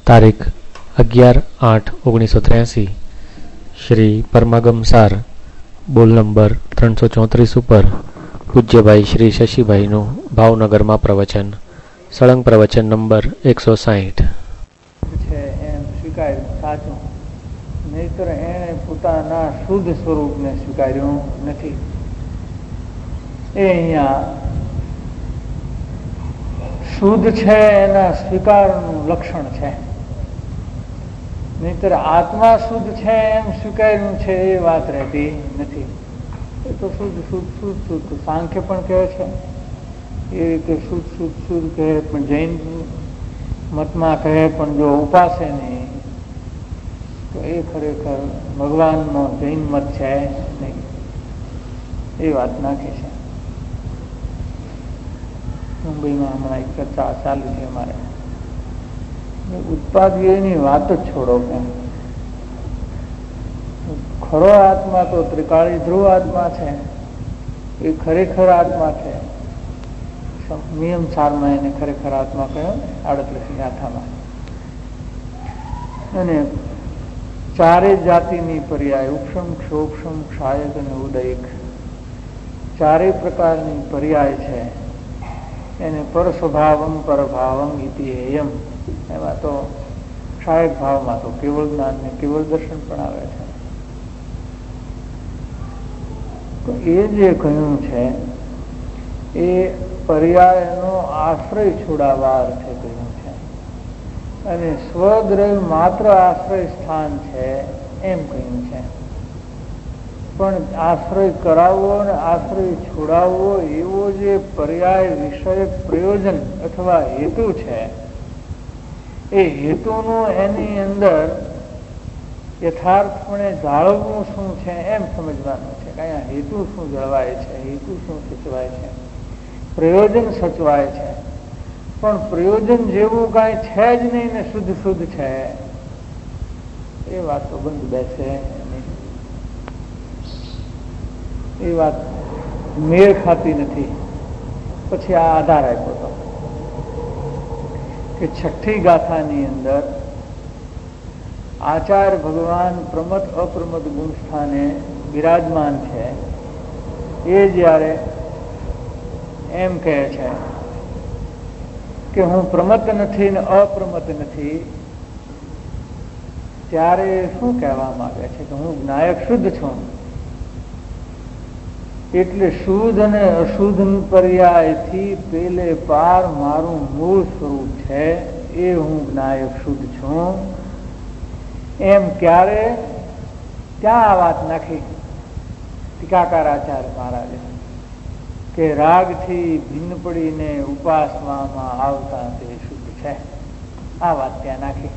તારીખ 11/8/1983 શ્રી પરમાગમ સાર બોલ નંબર 334 ઉપર પૂજ્યભાઈ શ્રી શશીભાઈનું ભાવનગરમાં પ્રવચન, સળંગ પ્રવચન નંબર 160 છે એમ સ્વીકાર્યું સાચું, નહીતર એણે પોતાના શુદ્ધ સ્વરૂપને સ્વીકાર્યું નથી. એ અહીંયા શુદ્ધ છે એના સ્વીકારનું લક્ષણ છે. નહીતર આત્મા શુદ્ધ છે એમ સ્વીકાર્યું છે એ વાત રહેતી નથી. એ તો શુદ્ધ શુદ્ધ શુદ્ધ શુદ્ધ સાંખ્ય પણ કહે છે એ રીતે શુદ્ધ શુદ્ધ શુદ્ધ કહે, પણ જૈન મતમાં કહે પણ જો ઉપાસે નહીં તો એ ખરેખર ભગવાનનો જૈન મત છે નહીં, એ વાત નાખી છે. મુંબઈમાં હમણાં એક ચર્ચા ચાલુ છે અમારે, ઉત્પાદીઓની વાત જ છોડો. કેમ ખરો આત્મા તો ત્રિકાળી ધ્રુવ આત્મા છે, એ ખરેખર આત્મા છે. નિયમ સારમાં એને ખરેખર આત્મા કહ્યો ને 38 ગાથામાં. અને ચારે જાતિની પર્યાય ઉપશમ ક્ષોક્ષમ ક્ષાયક અને ઉદયક ચારે પ્રકારની પર્યાય છે. એને પર સ્વભાવમ પરભાવમ ઇતિ હેયમ, એમાં તો ક્ષાયક ભાવમાં તો કેવળ જ્ઞાન ને કેવળ દર્શન પણ આવે છે. તો એ જે કહ્યું છે એ પર્યાયનો આશ્રય છોડાવવા અર્થે કહ્યું છે, અને સ્વદ્રવ્ય માત્ર આશ્રય સ્થાન છે એમ કહ્યું છે. પણ આશ્રય કરાવવો અને આશ્રય છોડાવવો એવો જે પર્યાય વિષયક પ્રયોજન અથવા હેતુ છે, એ હેતુનું એની અંદર યથાર્થપણે જાળવવું શું છે એમ સમજવાનું છે. અહીંયા હેતુ શું જળવાય છે, હેતુ શું સચવાય છે, પ્રયોજન સચવાય છે. પણ પ્રયોજન જેવું કાંઈ છે જ નહીં ને શુદ્ધ શુદ્ધ છે એ વાત તો બંધ બેસે નહીં. એ વાત મેળ ખાતી નથી. પછી આ આધાર આપ્યો હતો કે 6ઠ્ઠી ગાથાની અંદર આચાર્ય ભગવાન પ્રમત અપ્રમત ગુણ સ્થાને બિરાજમાન છે. એ જ્યારે એમ કહે છે કે હું પ્રમત નથી ને અપ્રમત નથી, ત્યારે શું કહેવા માંગે છે કે હું જ્ઞાયક શુદ્ધ છું. એટલે શુદ્ધ અને અશુદ્ધ પર્યાયથી પેલે પાર મારું મૂળ સ્વરૂપ છે, એ હું જ્ઞાયક શુદ્ધ છું. એમ ક્યારે ત્યાં આ વાત નાખી ટીકાકાર આચાર્ય મહારાજે કે રાગથી ભિન્ન પડીને ઉપાસવામાં આવતા તે શુદ્ધ છે. આ વાત ત્યાં નાખી.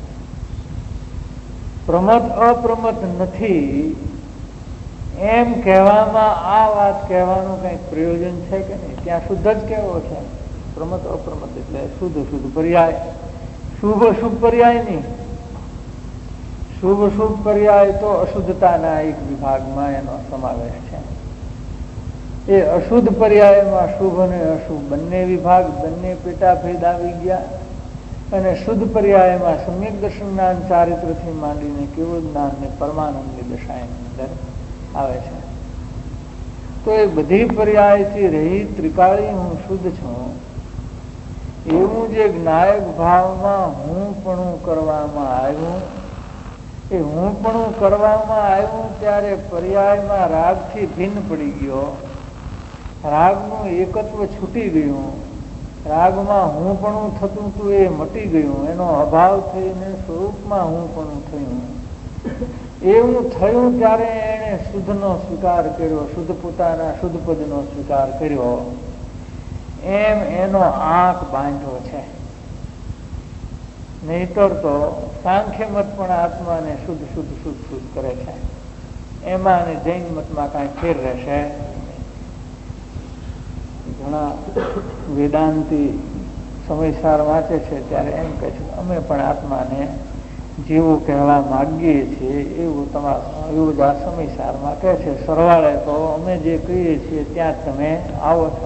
પ્રમત અપ્રમત નથી એમ કહેવામાં આ વાત કહેવાનું કઈ પ્રયોજન છે કે નહીં? ત્યાં શુદ્ધ જ કેવો છે. પ્રમત અપ્રમત એટલે શુદ્ધ શુદ્ધ પર્યાય, શુભ અશુભ પર્યાય નહીં. શુભ શુભ પર્યાય તો અશુદ્ધતાના એક વિભાગમાં એનો સમાવેશ છે. એ અશુદ્ધ પર્યાયમાં શુભ અને અશુભ બંને વિભાગ, બંને પેટાભેદ આવી ગયા. અને શુદ્ધ પર્યાયમાં સમ્યક દર્શન જ્ઞાન ચારિત્રથી માંડીને કેવળ જ્ઞાન ને પરમાનંદની દશાની અંદર આવે છે. તો એ બધી પર્યાયથી રહી ત્રિકાળી હું શુદ્ધ છું એવું જે જ્ઞાયક ભાવમાં હું પણ કરવામાં આવ્યું, એ હું પણ કરવામાં આવ્યું ત્યારે પર્યાયમાં રાગથી ભિન્ન પડી ગયો. રાગનું એકત્વ છૂટી ગયું. રાગમાં હું પણ થતું હતું એ મટી ગયું. એનો અભાવ થઈને સ્વરૂપમાં હું પણ થયું. એવું થયું ત્યારે એણે શુદ્ધનો સ્વીકાર કર્યો, શુદ્ધ પોતાના શુદ્ધ પદનો સ્વીકાર કર્યો. એમ એનો આંખ બાંધ્યો છે. નહીતર તો સાંખ્ય મત પણ આત્માને શુદ્ધ શુદ્ધ શુદ્ધ શુદ્ધ કરે છે. એમાં અને જૈન મતમાં કાંઈ ફેર રહેશે. ઘણા વેદાંતી સમયસાર વાંચે છે ત્યારે એમ કહે છે અમે પણ આત્માને જેવું કહેવા માગીએ છીએ એવું એવું જ આ સમયસારમાં કહે છે. સરવાળે તો અમે જે કહીએ છીએ ત્યાં તમે આવો છો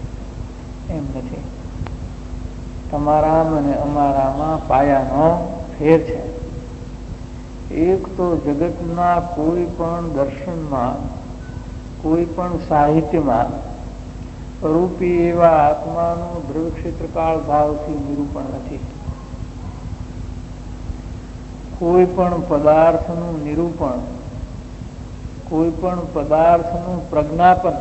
એમ નથી. તમારામાં અને અમારામાં પાયાનો ફેર છે. એક તો જગતના કોઈ પણ દર્શનમાં, કોઈ પણ સાહિત્યમાં રૂપી એવા આત્માનું દ્રવ્ય ક્ષેત્રકાળ ભાવથી નિરૂપણ નથી. કોઈ પણ પદાર્થનું નિરૂપણ, કોઈ પણ પદાર્થનું પ્રજ્ઞાપન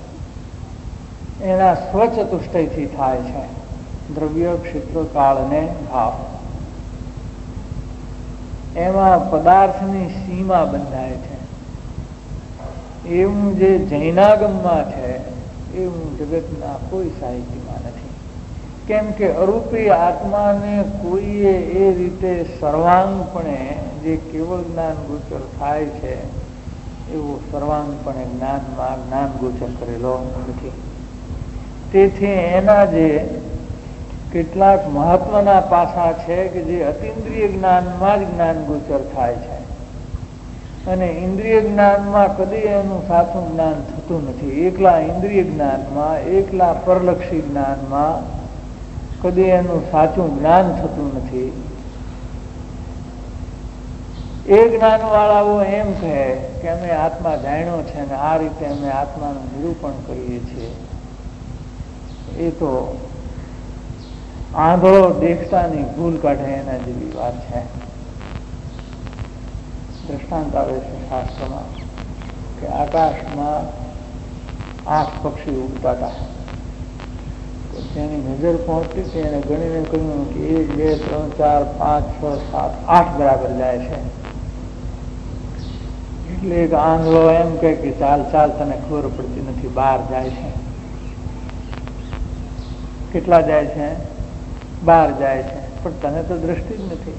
એના સ્વચતુષ્ટયથી થાય છે. દ્રવ્ય ક્ષેત્રકાળ અને ભાવ, એમાં પદાર્થની સીમા બંધાય છે. એવું જે જૈનાગમમાં છે એવું જગતના કોઈ સાહિત્યમાં નથી. કેમ કે અરૂપી આત્માને કોઈએ એ રીતે સર્વાંગપણે જે કેવળ જ્ઞાન ગોચર થાય છે એવો સર્વાંગપણે જ્ઞાનમાં જ્ઞાન ગોચર કરેલો નથી. તેથી એના જે કેટલાક મહત્વના પાસા છે કે જે અતિન્દ્રિય જ્ઞાનમાં જ જ્ઞાન ગોચર થાય છે, અને ઇન્દ્રિય જ્ઞાનમાં કદી એનું સાચું જ્ઞાન થતું નથી. એકલા ઇન્દ્રિય જ્ઞાનમાં, એકલા પરલક્ષી જ્ઞાનમાં કદી એનું સાચું જ્ઞાન થતું નથી. એ જ્ઞાનવાળાઓ એમ કહે કે અમે આત્મા જાણ્યો છે અને આ રીતે અમે આત્માનું નિરૂપણ કરીએ છીએ. એ તો આંધળો દેખતાની ભૂલ કાઢે એના જેવી વાત છે. દ્રષ્ટાંત આવે છે શાસ્ત્રમાં કે આકાશમાં 8 પક્ષી ઉડતા હતા. તેની નજર પહોંચતી હતી, એને ગણીને કહ્યું કે 1, 2, 3, 4, 5, 6, 7, 8 બરાબર જાય છે. એટલે એક આંધળો એમ કહે કે ચાલ ચાલ, તને ખબર પડતી નથી, 12 જાય છે. કેટલા જાય છે? 12 જાય છે. પણ તને તો દ્રષ્ટિ જ નથી,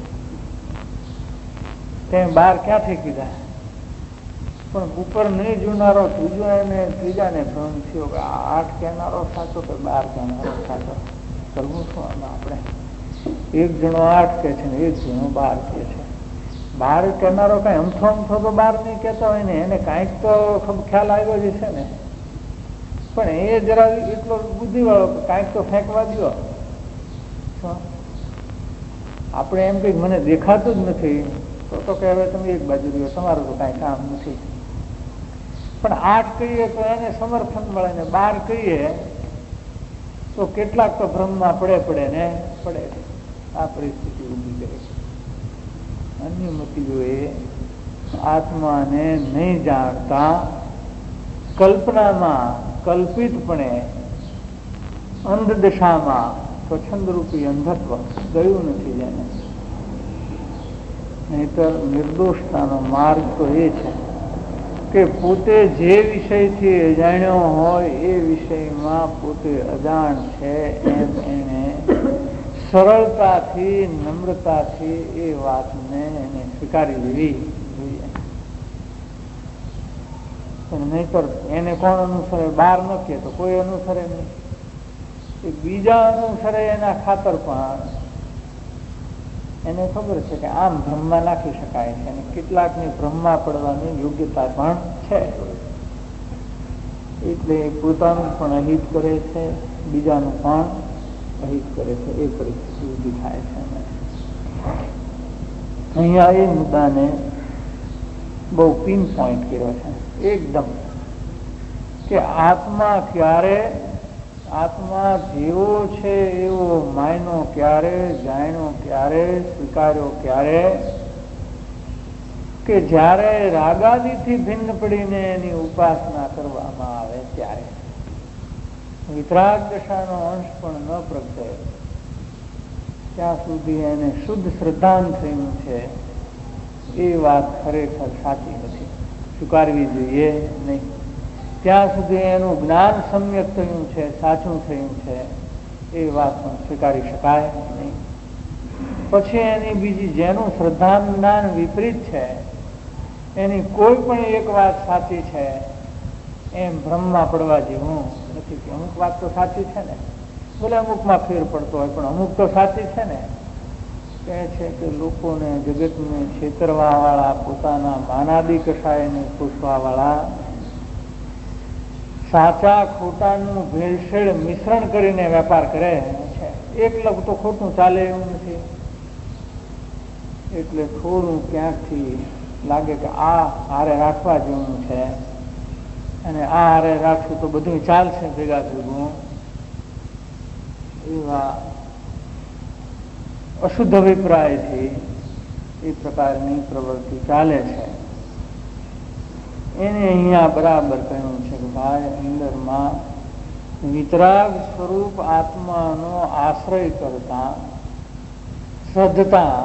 તે 12 ક્યાંથી કીધા? પણ ઉપર નહીં જોનારો ત્રીજાને ભ્રમ થયો કે 8 કહેનારો સાચો કે 12 કહેનારો સાચો. કરવું શું આમાં આપણે? એક જણો 8 કહે છે ને એક જણો 12 કહે છે. 12 કહેનારો કઈ અમથો અમથો તો 12 નહીં કહેતો હોય ને, એને કાંઈક તો ખ્યાલ આવ્યો જ છે ને. પણ એ જરા એટલો બુદ્ધિવાળો કાંઈક તો ફેંકવા દો. આપણે એમ કંઈક મને દેખાતું જ નથી તો કે હવે તમે એક બાજુ રહ્યો, તમારું તો કાંઈ કામ નથી. પણ 8 કહીએ તો એને સમર્થન મળે ને 12 કહીએ તો કેટલાક તો ભ્રમમાં પડે ને પડે. આ પરિસ્થિતિ ઊભી કરે છે. અન્ય મતીઓએ આત્માને નહીં જાણતા કલ્પનામાં, કલ્પિતપણે, અંધદશામાં સ્વચ્છંદરૂપી અંધત્વ ગયું નથી જેને. નહીતર નિર્દોષતાનો માર્ગ તો એ છે કે પોતે જે વિષયથી અજાણ્યો હોય એ વિષયમાં પોતે અજાણ છે એમ એને સરળતાથી, નમ્રતાથી એ વાતને એને સ્વીકારી લેવી જોઈએ. નહીતર એને કોણ અનુસરે? 12 ન કહે તો કોઈ અનુસરે નહીં. એ બીજા અનુસરે એના ખાતર પણ એને ખબર છે કે આમ ભ્રમમાં નાખી શકાય છે, અને કેટલાકની ભ્રમમાં પડવાની યોગ્યતા પણ છે. એટલે પોતાનું પણ અહિત કરે છે, બીજાનું પણ અહિત કરે છે. એ પરિસ્થિતિ ઊભી થાય છે. અહીંયા એ મુદ્દાને બહુ પિન પોઈન્ટ કર્યો છે એકદમ, કે આત્મા ક્યારે, આત્મા જેવો છે એવો માયનો ક્યારે, જાણ્યો ક્યારે, સ્વીકાર્યો ક્યારે? કે જ્યારે રાગાદિથી ભિન્ન પડીને એની ઉપાસના કરવામાં આવે ત્યારે. વિતરાગ દશાનો અંશ પણ ન પ્રગટે ત્યાં સુધી એને શુદ્ધ શ્રદ્ધાન થયું છે એ વાત ખરેખર સાચી નથી, સ્વીકારવી જોઈએ નહીં. ત્યાં સુધી એનું જ્ઞાન સમ્યક થયું છે, સાચું થયું છે એ વાત પણ સ્વીકારી શકાય નહીં. પછી એની બીજી જેનું શ્રદ્ધાન જ્ઞાન વિપરીત છે એની કોઈ પણ એક વાત સાચી છે એમ ભ્રમમાં પડવા જેવું નથી. કે અમુક વાત તો સાચી છે ને, ભલે અમુકમાં ફેર પડતો હોય પણ અમુક તો સાચી છે ને. કહે છે કે લોકોને, જગતને છેતરવા વાળા, પોતાના માનાદી કષાયને પૂછવા વાળા સાચા ખોટાનું ભેળસેળ મિશ્રણ કરીને વેપાર કરે છે. એકલગ તો ખોટું ચાલે એવું નથી. એટલે થોડું ક્યાંકથી લાગે કે આ હારે રાખવા જેવું છે, અને આ હારે રાખશું તો બધું ચાલશે ભેગા ભેગું, એવા અશુદ્ધ અભિપ્રાયથી એ પ્રકારની પ્રવૃત્તિ ચાલે છે. એને અહીંયા બરાબર કહ્યું છે કે ભાઈ અંદરમાં વિતરાગ સ્વરૂપ આત્માનો આશ્રય કરતા શ્રદ્ધતા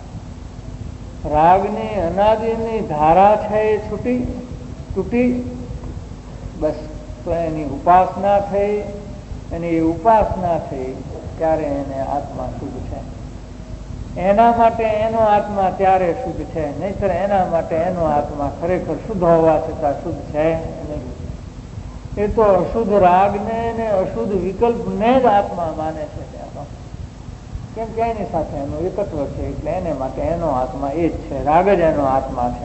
રાગની અનાદિની ધારા છે એ તૂટી બસ, તો એની ઉપાસના થઈ, અને એ ઉપાસના થઈ ત્યારે એને આત્મા શુદ્ધ છે. એના માટે એનો આત્મા ત્યારે શુદ્ધ છે, નહીતર એના માટે એનો આત્મા ખરેખર શુદ્ધ હોવા છતાં શુદ્ધ છે નહીં. એ તો અશુદ્ધ રાગને ને અશુદ્ધ વિકલ્પને જ આત્મા માને છે ત્યાંનો, કેમ કે એની સાથે એનું એકત્વ છે, એટલે એને માટે એનો આત્મા એ જ છે, રાગ જ એનો આત્મા છે.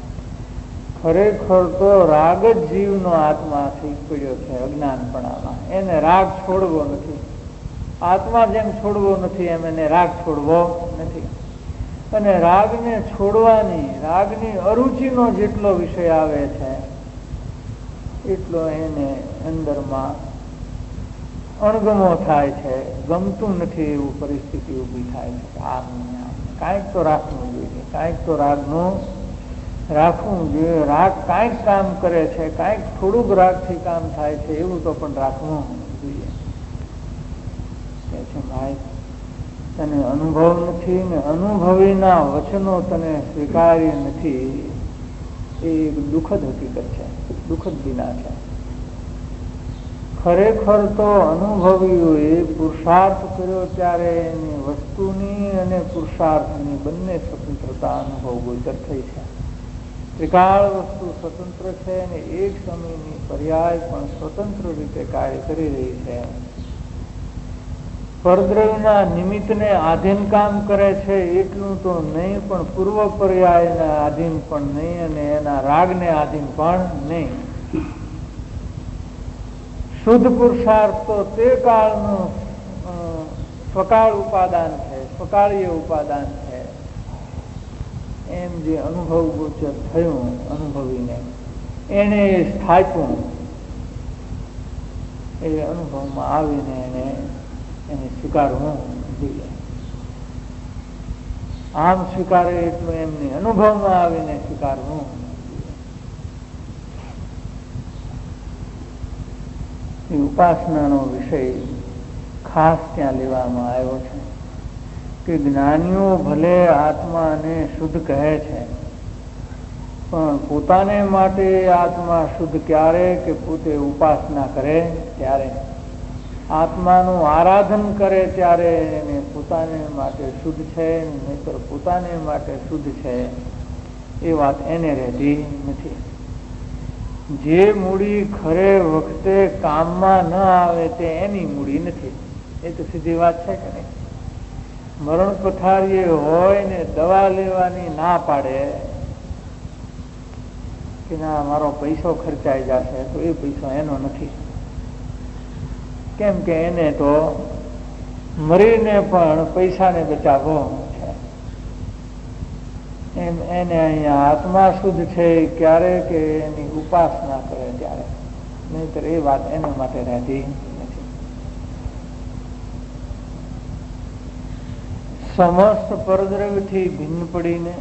ખરેખર તો રાગ જ જીવનો આત્મા થઈ પડ્યો છે અજ્ઞાનપણામાં. એને રાગ છોડવો નથી, આત્મા જેમ છોડવો નથી એમ એને રાગ છોડવો નથી. અને રાગને છોડવાની, રાગની અરુચિનો જેટલો વિષય આવે છે એટલો એને અંદરમાં અણગમો થાય છે, ગમતું નથી એવું પરિસ્થિતિ ઊભી થાય છે. કાંઈક તો રાખવું જોઈએ, કાંઈક તો રાગનું રાખવું જોઈએ. રાગ કાંઈક કામ કરે છે, કાંઈક થોડુંક રાગથી કામ થાય છે, એવું તો પણ રાખવું જોઈએ. કે છે ભાઈ તને અનુભવ નથી ને અનુભવીના વચનો તને સ્વીકાર્ય નથી, એ એક દુઃખદ હકીકત છે, દુઃખદ વિના છે. ખરેખર તો અનુભવીઓએ પુરુષાર્થ કર્યો ત્યારે એની વસ્તુની અને પુરુષાર્થની બંને સ્વતંત્રતા અનુભવ ગોચર થઈ છે. ત્રિકાળ વસ્તુ સ્વતંત્ર છે અને એક સમયની પર્યાય પણ સ્વતંત્ર રીતે કાર્ય કરી રહી છે. પરદ્રવ્યના નિમિત્તને આધીન કામ કરે છે એટલું તો નહીં, પણ પૂર્વ પર્યાયના આધીન પણ નહીં, અને એના રાગને આધીન પણ નહીં. શુદ્ધ પુરુષાર્થ તો તે કાળનું સ્વકાળ ઉપાદાન છે, સ્વકાળીય ઉપાદાન છે. એમ જે અનુભવ ગોચર થયું અનુભવીને, એને સ્થાપ્યું, એ અનુભવમાં આવીને એને સ્વીકારવું જોઈએ. આમ સ્વીકારે એટલું એમની અનુભવમાં આવીને સ્વીકારવું. એ ઉપાસનાનો વિષય ખાસ ત્યાં લેવામાં આવ્યો છે કે જ્ઞાનીઓ ભલે આત્માને શુદ્ધ કહે છે, પણ પોતાને માટે આત્મા શુદ્ધ ક્યારે કે પોતે ઉપાસના કરે ત્યારે, આત્માનું આરાધન કરે ત્યારે એને પોતાને માટે શુદ્ધ છે, નહીતર પોતાને માટે શુદ્ધ છે એ વાત એને રહેતી નથી. જે મૂડી ખરે વખતે કામમાં ન આવે તે એની મૂડી નથી. એ તો સીધી વાત છે કે નહીં? મરણ પથારીએ હોય ને દવા લેવાની ના પાડે કે ના મારો પૈસો ખર્ચાઈ જશે, તો એ પૈસો એનો નથી. કેમ કે એને તો મરીને પણ પૈસાને બચાવવો છે. એમ એને અહીંયા આત્મા શુદ્ધ છે ક્યારે કે એની ઉપાસના કરે ત્યારે, નહીતર એ વાત એના માટે રહેતી નથી. સમસ્ત પરદ્રવ્યથી ભિન્ન પડીને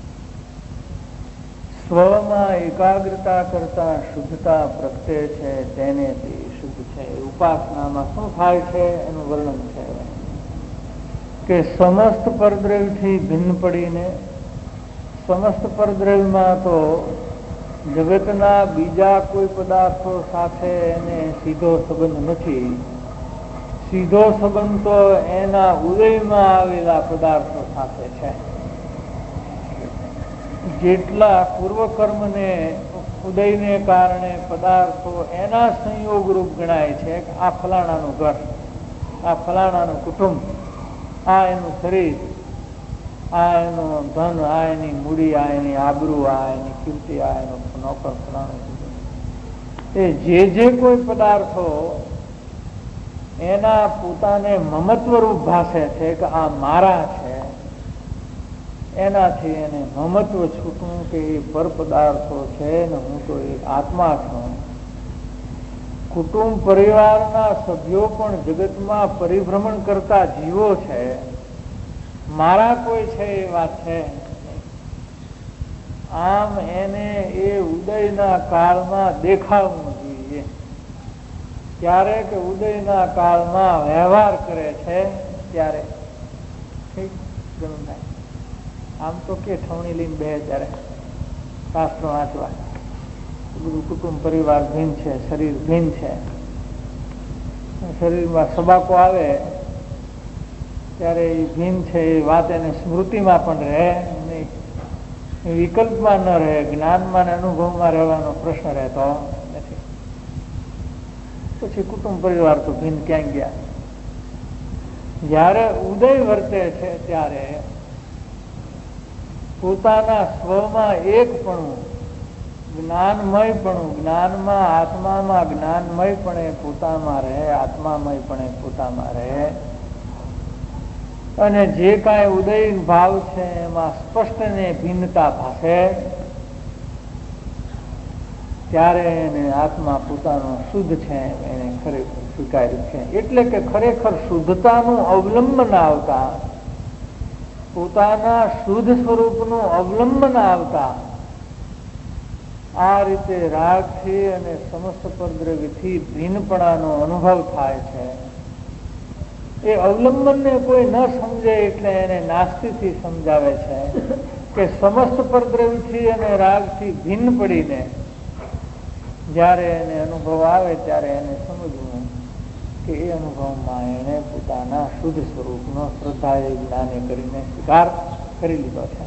સ્વમાં એકાગ્રતા કરતા શુદ્ધતા પ્રગટે છે, તેને તે શુદ્ધ છે. ઉપાસનામાં શું થાય છે એનું વર્ણન છે કે સમસ્ત પરદ્રવ્યથી ભિન્ન પડીને, સમસ્ત પરદ્રવ્યમાં તો જગતના બીજા કોઈ પદાર્થો સાથે એને સીધો સંબંધ નથી. સીધો સંબંધ તો એના ઉદયમાં આવેલા પદાર્થો સાથે છે. જેટલા પૂર્વકર્મને ઉદયને કારણે પદાર્થો એના સંયોગ રૂપ ગણાય છે. આ ફલાણાનું ઘર, આ ફલાણાનું કુટુંબ, આ એનું શરીર, આ એનું ધન, આ એની મૂડી, આ એની આબરૂ, આ એની કીર્તિ, આ એનું નોકર ફલાણું. એ જે કોઈ પદાર્થો એના પોતાને મમત્વ રૂપ ભાષે છે કે આ મારા છે, એનાથી એને મમત્વ છૂટવું કે એ પર પદાર્થો છે ને હું તો એક આત્મા છું. કુટુંબ પરિવારના સભ્યો પણ જગતમાં પરિભ્રમણ કરતા જીવો છે, મારા કોઈ છે એ વાત છે. આમ એને એ ઉદયના કાળમાં દેખાવું જોઈએ. ત્યારે કે ઉદયના કાળમાં વ્યવહાર કરે છે ત્યારે ઠીક ઘણું થાય. આમ તો કે છવણી લઈને બે ત્યારે શાસ્ત્ર વાંચવા બધું કુટુંબ પરિવાર ભિન્ન છે, શરીર ભિન્ન છે. શરીરમાં સબાકો આવે ત્યારે એ ભિન્ન છે એ વાત એને સ્મૃતિમાં પણ રહે નહીં, વિકલ્પમાં ન રહે, જ્ઞાનમાં ને અનુભવમાં રહેવાનો પ્રશ્ન રહેતો નથી. પછી કુટુંબ પરિવાર તો ભિન્ન ક્યાં ગયા. જ્યારે ઉદય વર્તે છે ત્યારે પોતાના સ્વમાં એકપણું, જ્ઞાનમયપણું, જ્ઞાનમાં આત્મામાં જ્ઞાનમયપણે પોતામાં રહે, આત્મામયપણે પોતામાં રહે અને જે કાંઈ ઉદય ભાવ છે એમાં સ્પષ્ટ ને ભિન્નતા ભાસે ત્યારે એને આત્મા પોતાનો શુદ્ધ છે એને ખરેખર સ્વીકાર્યું છે. એટલે કે ખરેખર શુદ્ધતાનું અવલંબન આવતા, પોતાના શુદ્ધ સ્વરૂપનું અવલંબન આવતા આ રીતે રાગથી અને સમસ્ત પરદ્રવ્યથી ભિન્નપણાનો અનુભવ થાય છે. એ અવલંબનને કોઈ ન સમજે એટલે એને નાસ્તિથી સમજાવે છે કે સમસ્ત પરદ્રવ્યથી અને રાગથી ભિન્ન પડીને જ્યારે એને અનુભવ આવે ત્યારે એને સમજવું કે એ અનુભવમાં એને પોતાના શુદ્ધ સ્વરૂપનો શ્રદ્ધાએ જ્ઞાને કરીને સ્વીકાર કરી લીધો છે.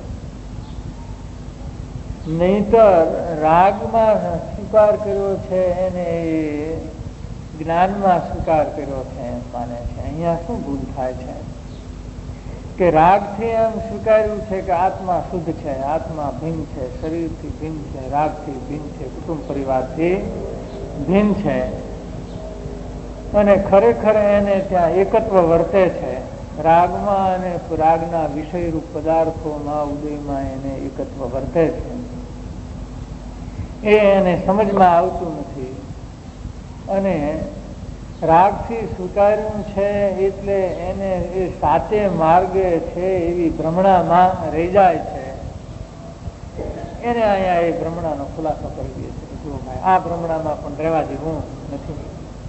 નહીતર રાગમાં સ્વીકાર કર્યો છે એને જ્ઞાનમાં સ્વીકાર કર્યો છે એમ માને છે. અહીંયા શું ભૂલ થાય છે કે રાગથી એમ સ્વીકાર્યું છે કે આત્મા શુદ્ધ છે, આત્મા ભિન્ન છે, શરીરથી ભિન્ન છે, રાગથી ભિન્ન છે, કુટુંબ પરિવારથી ભિન્ન છે અને ખરેખર એને ત્યાં એકત્વ વર્તે છે. રાગમાં અને રાગના વિષયરૂપ પદાર્થોમાં ઉદયમાં એને એકત્વ વર્તે છે. એ એને સમજમાં આવતું નથી અને રાગથી સ્વીકાર્યું છે એટલે એને એ સાચે માર્ગે છે એવી ભ્રમણામાં રહી જાય છે. એને અહીંયા એ ભ્રમણાનો ખુલાસો કરી દે છે. જો ભાઈ આ ભ્રમણામાં પણ રહેવા જેવું નથી.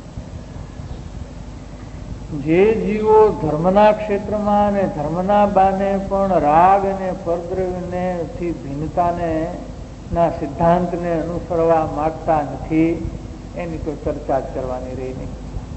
જે જીવો ધર્મના ક્ષેત્રમાં અને ધર્મના બાને પણ રાગ અને પરદ્રવ્યને થી ભિન્નતાને ના સિદ્ધાંતને અનુસરવા માંગતા નથી એની તો ચર્ચા જ કરવાની રહી નહીં.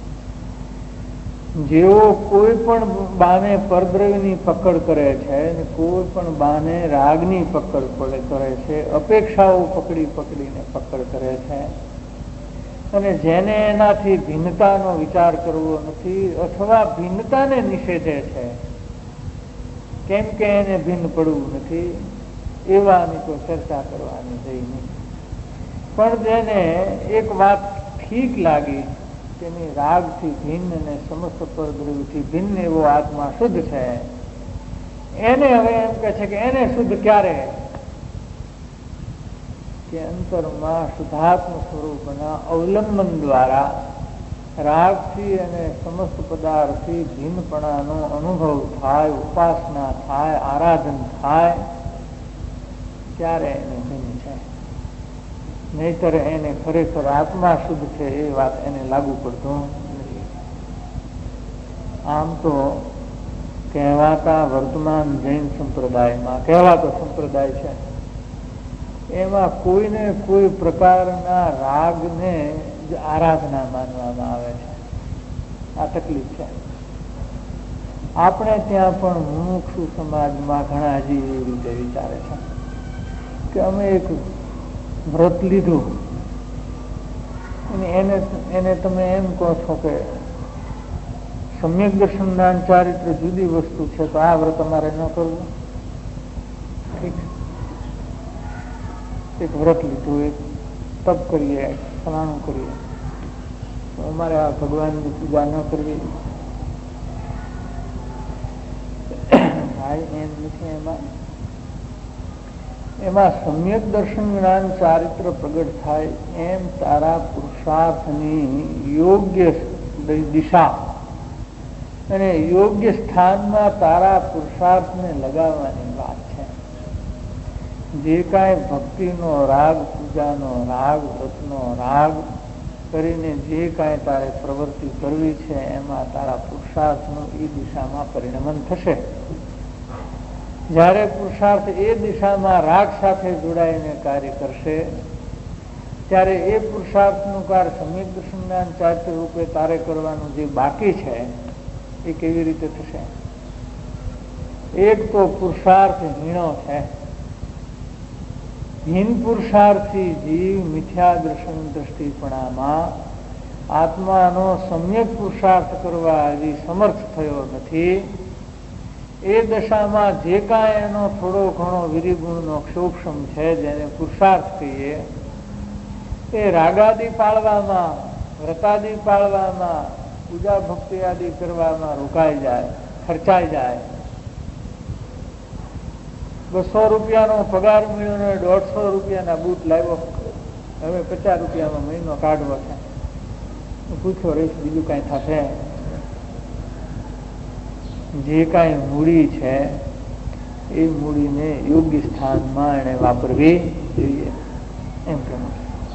જેઓ કોઈ પણ બાને પરદ્રવ્યની પકડ કરે છે અને કોઈ પણ બાને રાગની પકડ કરે છે, અપેક્ષાઓ પકડીને પકડ કરે છે અને જેને એનાથી ભિન્નતાનો વિચાર કરવો નથી અથવા ભિન્નતાને નિષેધે છે કેમ કે એને ભિન્ન પડવું નથી, એવાની તો ચર્ચા કરવાની રહી નહીં. પણ જેને એક વાત ઠીક લાગી કે રાગથી ભિન્ન અને સમસ્ત પરદ્રવ્યથી ભિન્ન એવો આત્મા શુદ્ધ છે, એને હવે એમ કહે છે કે એને શુદ્ધ ક્યારે કે અંતરમાં શુદ્ધાત્મ સ્વરૂપના અવલંબન દ્વારા રાગથી અને સમસ્ત પદાર્થથી ભિન્નપણાનો અનુભવ થાય, ઉપાસના થાય, આરાધન થાય ત્યારે એને ભિન્ન છે. નહીતર એને ખરેખર આત્મા શુદ્ધ છે એ વાત એને લાગુ પડતું નથી. આમ તો કહેવાતા વર્તમાન જૈન સંપ્રદાયમાં કહેવાતો સંપ્રદાય છે એમાં કોઈને કોઈ પ્રકારના રાગને જ આરાધના માનવામાં આવે છે. આ તકલીફ છે. આપણે ત્યાં પણ મુમુક્ષુ સમાજમાં ઘણા હજી એવી રીતે વિચારે છે કે અમે એક વ્રત લીધું અને એને તમે એમ કહો છો કે સમ્યક દર્શન જ્ઞાન ચારિત્ર જુદી વસ્તુ છે તો આ વ્રત અમારે ન કરવું. ઠીક, એક વ્રત લીધું, એક તપ કરીએ, ફલાણું કરીએ તો અમારે આ ભગવાનની પૂજા ન કરવી. ભાઈ એમ નથી. એમાં એમાં સમ્યક દર્શન જ્ઞાન ચારિત્ર પ્રગટ થાય એમ તારા પુરુષાર્થની યોગ્ય દિશા અને યોગ્ય સ્થાનમાં તારા પુરુષાર્થને લગાવવાની વાત છે. જે કાંઈ ભક્તિનો રાગ, પૂજાનો રાગ, વ્રતનો રાગ કરીને જે કાંઈ તારે પ્રવૃત્તિ કરવી છે એમાં તારા પુરુષાર્થનું એ દિશામાં પરિણમન થશે. જ્યારે પુરુષાર્થ એ દિશામાં રાગ સાથે જોડાઈને કાર્ય કરશે ત્યારે એ પુરુષાર્થનું કાર્ય સમ્યક દર્શન જ્ઞાન ચારિત્ર રૂપે તારે કરવાનું જે બાકી છે એ કેવી રીતે થશે? એક તો પુરુષાર્થ હીણો છે. હીન પુરુષાર્થી જીવ મિથ્યા દર્શન દ્રષ્ટિપણામાં આત્માનો સમ્યક પુરુષાર્થ કરવા હજી સમર્થ થયો નથી. એ દશામાં જે કાંઈ એનો થોડો ઘણો વિરિગુણનો ક્ષોક્ષમ છે જેને પુરુષાર્થ કહીએ એ રાગાદિ પાળવામાં, વ્રતાદિ પાળવામાં, પૂજા ભક્તિ આદિ કરવામાં રોકાઈ જાય, ખર્ચાઈ જાય. 200 રૂપિયાનો પગાર મળ્યો ને 150 રૂપિયાના બૂટ લાવ્યો, હવે 50 રૂપિયામાં મહિનો કાઢવો છે. પૂછો રહીશ બીજું કાંઈ થશે? જે કાંઈ મૂડી છે એ મૂડીને યોગ્ય સ્થાનમાં એને વાપરવી જોઈએ એમ કહ્યું.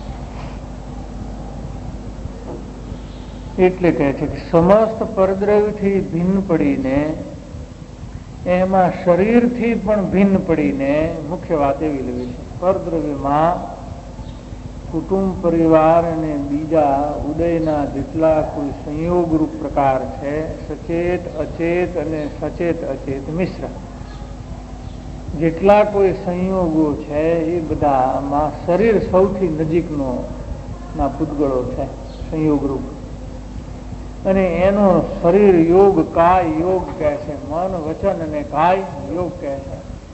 એટલે કહે છે કે સમસ્ત પરદ્રવ્યથી ભિન્ન પડીને, એમાં શરીરથી પણ ભિન્ન પડીને, મુખ્ય વાત એવી લેવી છે પરદ્રવ્યમાં કુટુંબ, પરિવાર અને બીજા ઉદયના જેટલા કોઈ સંયોગરૂપ પ્રકાર છે, સચેત, અચેત અને સચેત અચેત મિશ્ર જેટલા કોઈ સંયોગો છે એ બધામાં શરીર સૌથી નજીકનો ના પૂતગળો છે સંયોગરૂપ. અને એનો શરીર યોગ, કાય યોગ કહે છે. મન, વચન અને કાય યોગ કહે છે.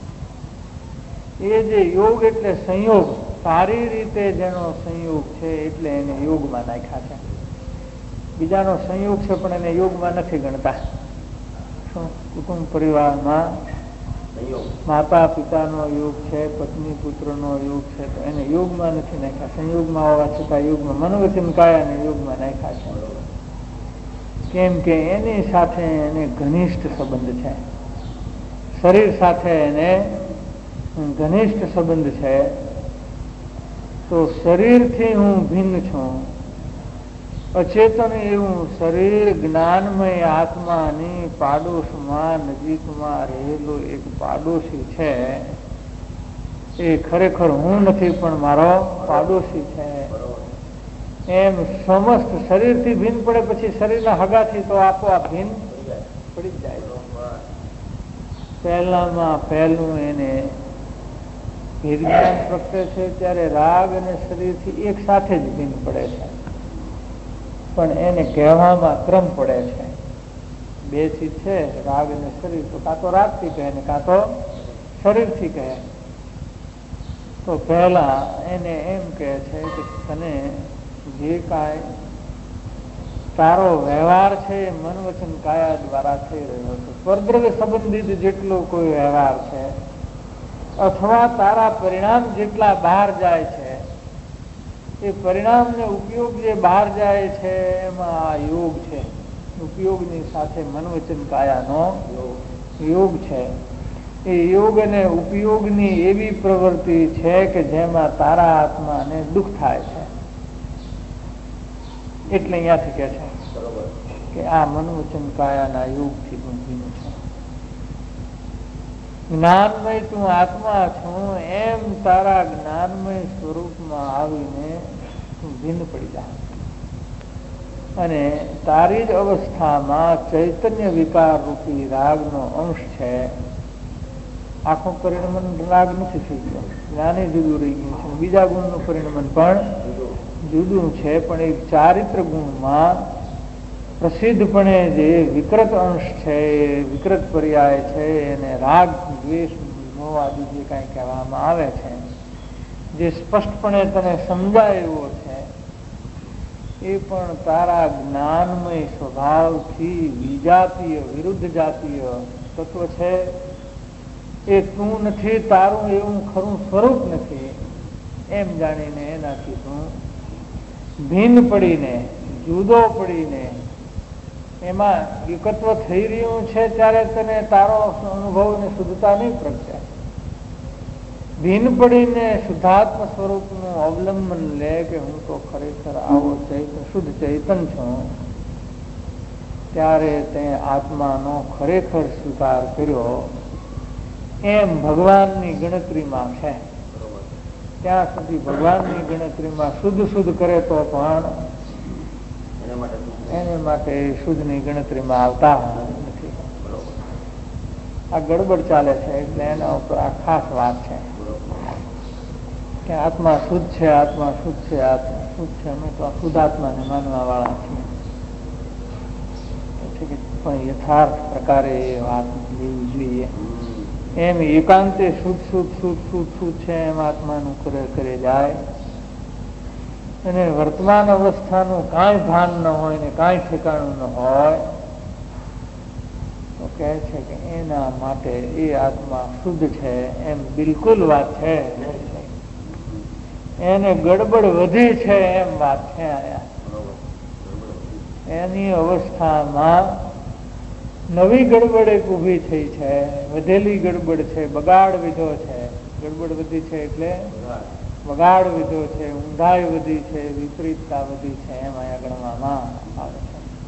એ જે યોગ એટલે સંયોગ, સારી રીતે જેનો સંયોગ છે એટલે એને યોગમાં નાખ્યા છે. બીજાનો સંયોગ છે પણ એને યોગમાં નથી ગણતા. શું? કુટુંબ પરિવારમાં માતા પિતાનો યોગ છે, પત્ની પુત્રનો યોગ છે તો એને યોગમાં નથી નાખ્યા. સંયોગમાં હોવા છતાં યોગમાં, મનોવચન કાયાને યોગમાં નાખ્યા છે. કેમ કે એની સાથે એને ઘનિષ્ઠ સંબંધ છે, શરીર સાથે એને ઘનિષ્ઠ સંબંધ છે. તો શરીરથી હું ભિન્ન છું. અચેતન એવું શરીર જ્ઞાનમય આત્માની પાડોશમાં, નજીકમાં રહેલો એક પાડોશી છે. એ ખરેખર હું નથી પણ મારો પાડોશી છે. એમ સમસ્ત શરીરથી ભિન્ન પડે પછી શરીરના હગાથી તો આપોઆપ ભિન્ન પડી જાય. પહેલામાં પહેલું એને વિજ્ઞાન પ્રગટે છે ત્યારે રાગ અને શરીરથી એક સાથે જ ભિન્ન પડે છે, પણ એને કહેવામાં ક્રમ પડે છે. બે ચીજ છે, રાગ અને શરીર, તો કાં તો રાગથી કહે ને કાં તો શરીરથી કહે. તો પહેલા એને એમ કહે છે કે તને જે કાંઈ તારો વ્યવહાર છે મન વચન કાયા દ્વારા થઈ રહ્યો છે, પરદ્રવ્ય સંબંધિત જેટલો કોઈ વ્યવહાર છે અથવા તારા પરિણામ જેટલા બહાર જાય છે એ પરિણામને ઉપયોગ જે બહાર જાય છે એમાં આ યોગ છે. ઉપયોગની સાથે મન વચન કાયાનો યોગ છે. એ યોગ અને ઉપયોગની એવી પ્રવૃત્તિ છે કે જેમાં તારા આત્માને દુઃખ થાય છે. એટલે અહીંયાથી કહે છે કે આ મન વચન કાયાના યોગથી હું ભિન્ન છું. જ્ઞાનમય તું આત્મા છું એમ તારા જ્ઞાનમય સ્વરૂપમાં આવીને તું ભિન્ન પડી જાય. અને તારી જ અવસ્થામાં ચૈતન્ય વિકાર રૂપી રાગનો અંશ છે. આખું પરિણમન રાગ નથી થઈ ગયો, જ્ઞાને જુદું રહી ગયું છે. બીજા ગુણનું પરિણમન પણ જુદું છે, પણ એક ચારિત્ર ગુણમાં પ્રસિદ્ધપણે જે વિકૃત અંશ છે, વિકૃત પર્યાય છે, એને રાગ, દ્વેષ, મોહ આદિ જે કાંઈ કહેવામાં આવે છે, જે સ્પષ્ટપણે તને સમજાય એવો છે, એ પણ તારા જ્ઞાનમય સ્વભાવથી વિજાતીય, વિરુદ્ધ જાતીય તત્વ છે. એ તું નથી, તારું એવું ખરું સ્વરૂપ નથી એમ જાણીને એનાથી તું ભિન્ન પડીને, જુદો પડીને એમાં એકત્વ થઈ રહ્યું છે ત્યારે તને તારો અનુભવ ને શુદ્ધતા નહીં પ્રગટે. ભિન્ન પડીને શુદ્ધાત્મ સ્વરૂપનું અવલંબન લે કે હું તો ખરેખર આવો શુદ્ધ ચૈતન છું, ત્યારે તે આત્માનો ખરેખર સ્વીકાર કર્યો એમ ભગવાનની ગણતરીમાં છે. ત્યાં સુધી ભગવાનની ગણતરીમાં શુદ્ધ કરે તો પણ એને માટે શુદ્ધની ગણતરીમાં આવતા નથી. આ ગડબડ ચાલે છે એટલે એના ઉપર આ ખાસ વાત છે કે આત્મા શુદ્ધ છે, આત્મા શુદ્ધ છે, આત્મા શુદ્ધ છે. અમે તો આ શુદ્ધાત્માને માનવા વાળા છીએ, પણ યથાર્થ પ્રકારે એ વાત લેવી જોઈએ. એમ એકાંતે શુદ્ધ છે એમ આત્માનું કરે જાય અને વર્તમાન અવસ્થાનું કાંઈ ભાન ન હોય ને કાંઈ ઠેકાણું ન હોય તો કહે છે કે એના માટે એ આત્મા શુદ્ધ છે એમ બિલકુલ વાત છે. એને ગડબડ વધી છે એમ વાત છે. એની અવસ્થામાં નવી ગડબડ એક ઊભી થઈ છે, વધેલી ગડબડ છે, બગાડ વિધો છે. ગડબડ વધી છે એટલે બગાડ વિધો છે, ઊંધાઈ વધી છે, વિપરીતતા વધી છે એમ અહીંયા ગણવામાં આવે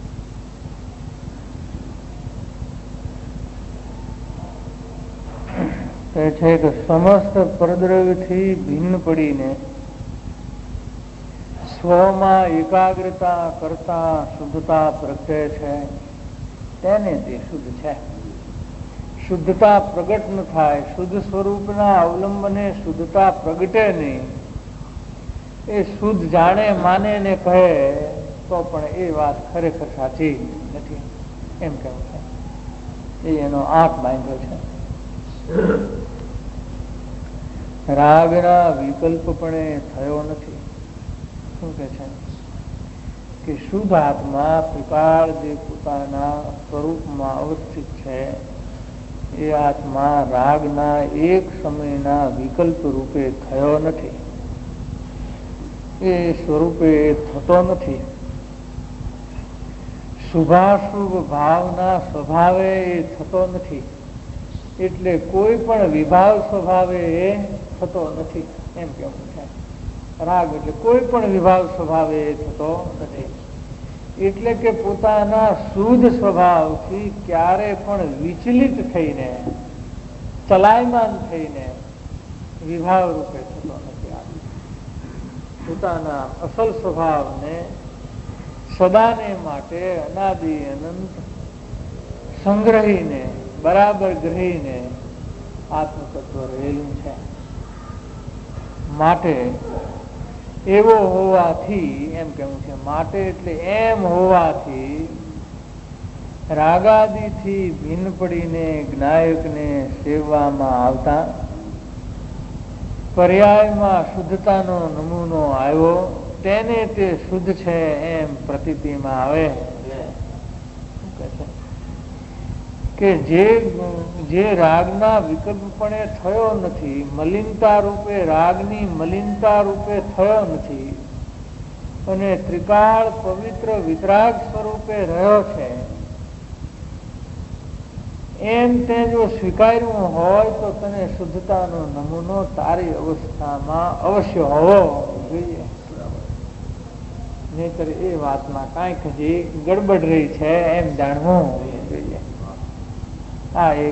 છે. છે કે સમસ્ત પરદ્રવ્યથી ભિન્ન પડીને સ્વમાં એકાગ્રતા કરતા શુદ્ધતા પ્રગટે છે તેને તે શુદ્ધ છે. શુદ્ધતા પ્રગટ ન થાય, શુદ્ધ સ્વરૂપના અવલંબને શુદ્ધતા પ્રગટે નહીં, એ શુદ્ધ જાણે માને ને કહે તો પણ એ વાત ખરેખર સાચી નથી એમ કેવું છે. એ એનો આંખ બાંધ્યો છે. રાગના વિકલ્પપણે થયો નથી. શું કે છે કે શુદ્ધ આત્મા ત્રિકાળ જે પોતાના સ્વરૂપમાં અવસ્થિત છે એ આત્મા રાગના એક સમયના વિકલ્પ રૂપે થયો નથી, એ સ્વરૂપે થતો નથી. શુભાશુભ ભાવના સ્વભાવે એ થતો નથી, એટલે કોઈ પણ વિભાવ સ્વભાવે એ થતો નથી એમ કેવું છે. રાગ એટલે કોઈ પણ વિભાવ સ્વભાવે એ થતો નથી. એટલે કે પોતાના શુદ્ધ સ્વભાવથી ક્યારે પણ વિચલિત થઈને, ચલાયમાન થઈને વિભાવ રૂપે થતો નથી. પોતાના અસલ સ્વભાવને સદાને માટે અનાદિ અનંત સંગ્રહીને બરાબર ગ્રહીને આત્મતત્વ રહેલું છે. માટે એવો હોવાથી એમ કેવું છે, માટે એટલે એમ હોવાથી રાગાદિથી ભિન્ન પડીને જ્ઞાયકને સેવવામાં આવતા પર્યાયમાં શુદ્ધતાનો નમૂનો આવ્યો તેને તે શુદ્ધ છે એમ પ્રતીતિમાં આવે કે જે રાગના વિકલ્પપણે થયો નથી, મલિનતા રૂપે રાગની મલિનતા રૂપે થયો નથી અને ત્રિકાળ પવિત્ર વિતરાગ સ્વરૂપે રહ્યો છે, એમ તે જો સ્વીકાર્યું હોય તો તને શુદ્ધતાનો નમૂનો તારી અવસ્થામાં અવશ્ય હોવો જોઈએ. નહીતર એ વાતમાં કાંઈક હજી ગડબડ રહી છે એમ જાણવું જોઈએ. આ એક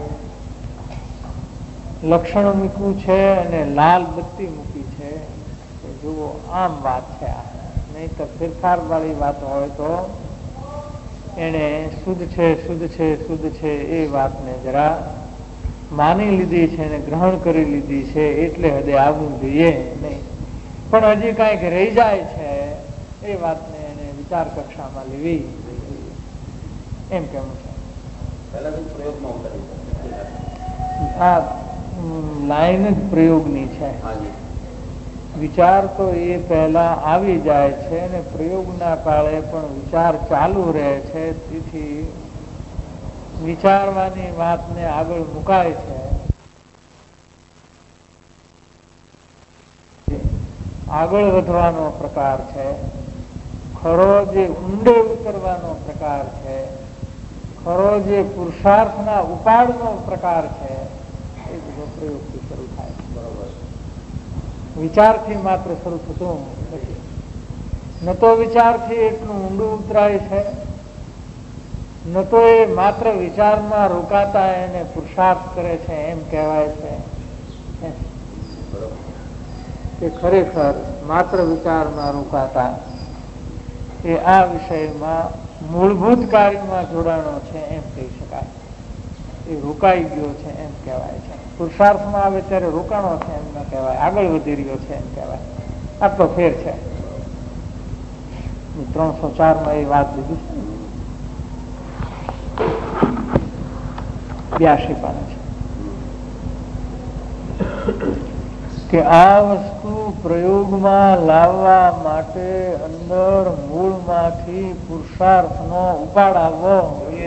લક્ષણ મૂક્યું છે અને લાલ બત્તી મૂકી છે કે જુઓ આમ વાત છે. નહીં તો ફેરફાર વાળી વાત હોય તો એને શુદ્ધ છે શુદ્ધ છે શુદ્ધ છે એ વાતને જરા માની લીધી છે અને ગ્રહણ કરી લીધી છે એટલે હદે આવવું જોઈએ નહીં. પણ હજી કાંઈક રહી જાય છે એ વાતને એને વિચાર કક્ષામાં લેવી એમ કેવું છે. આ લાઈન જ પ્રયોગની છે. વિચાર તો એ પહેલા આવી જાય છે અને પ્રયોગના કાળે પણ વિચાર ચાલુ રહે છે, તેથી વિચારવાની વાતને આગળ મુકાય છે. આગળ વધવાનો પ્રકાર છે, ખરો જે ઊંડે ઉતરવાનો પ્રકાર છે, ખરો જે પુરુષાર્થના ઉપાડનો પ્રકાર છે, એ બધો પ્રયોગથી શરૂ થાય છે. બરોબર. વિચારથી માત્ર શરૂ થતું નથી. ન તો વિચારથી એટલું ઊંડું ઉતરાય છે, ન તો એ માત્ર વિચારમાં રોકાતા એને પુરુષાર્થ કરે છે એમ કહેવાય છે કે ખરેખર માત્ર વિચારમાં રોકાતા એ આ વિષયમાં મૂળભૂત કાર્યમાં જોડાણો છે એમ કહી શકાય. એ રોકાઈ ગયો છે એમ કહેવાય છે. પુરુષાર્થમાં આવે ત્યારે રોકાણો છે એમ ન કહેવાય, આગળ વધી રહ્યો છે એમ કહેવાય. આટલો ફેર છે. 304 એ વાત લીધી છે, 82 પાને છે કે આ વસ્તુ પ્રયોગમાં લાવવા માટે અંદર મૂળમાંથી પુરુષાર્થનો ઉપાડ આવવો.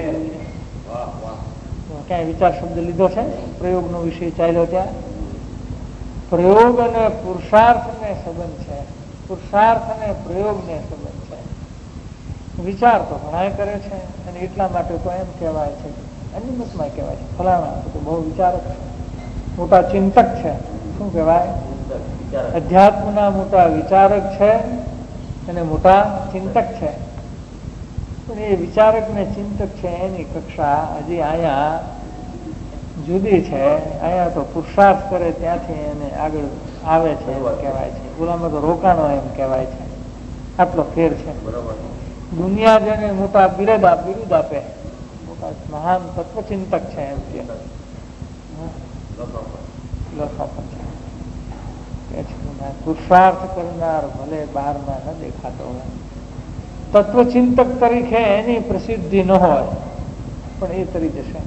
ક્યાંય વિચાર શબ્દ લીધો છે? પ્રયોગનો વિષય ચાલ્યો ત્યાં પ્રયોગ અને પુરુષાર્થને સંબંધ છે, પુરુષાર્થ અને પ્રયોગને સંબંધ છે. વિચાર તો ઘણા કરે છે અને એટલા માટે તો એમ કહેવાય છે, અનિમતમાં કહેવાય છે ફલાણા તો બહુ વિચારક છે, મોટા ચિંતક છે. શું કહેવાય? અધ્યાત્મના મોટા વિચારક છે અને મોટા ચિંતક છે. પણ એ વિચારક ને ચિંતક છે એની કક્ષા હજી અહીંયા જુદી છે. અહીંયા તો પુરુષાર્થ કરે ત્યાંથી એને આગળ આવે છે એમ કહેવાય છે. ઓલામાં તો રોકાણો એમ કહેવાય છે. આટલો ફેર છે. દુનિયા જેને મોટા બિરુદ આપે, મોટા મહાન તત્વચિંતક છે એમ કે પુરુષાર્થ કરનાર ભલે બહારમાં ન દેખાતો હોય, તત્વચિંતક તરીકે એની પ્રસિદ્ધિ ન હોય પણ એ તરી જશે.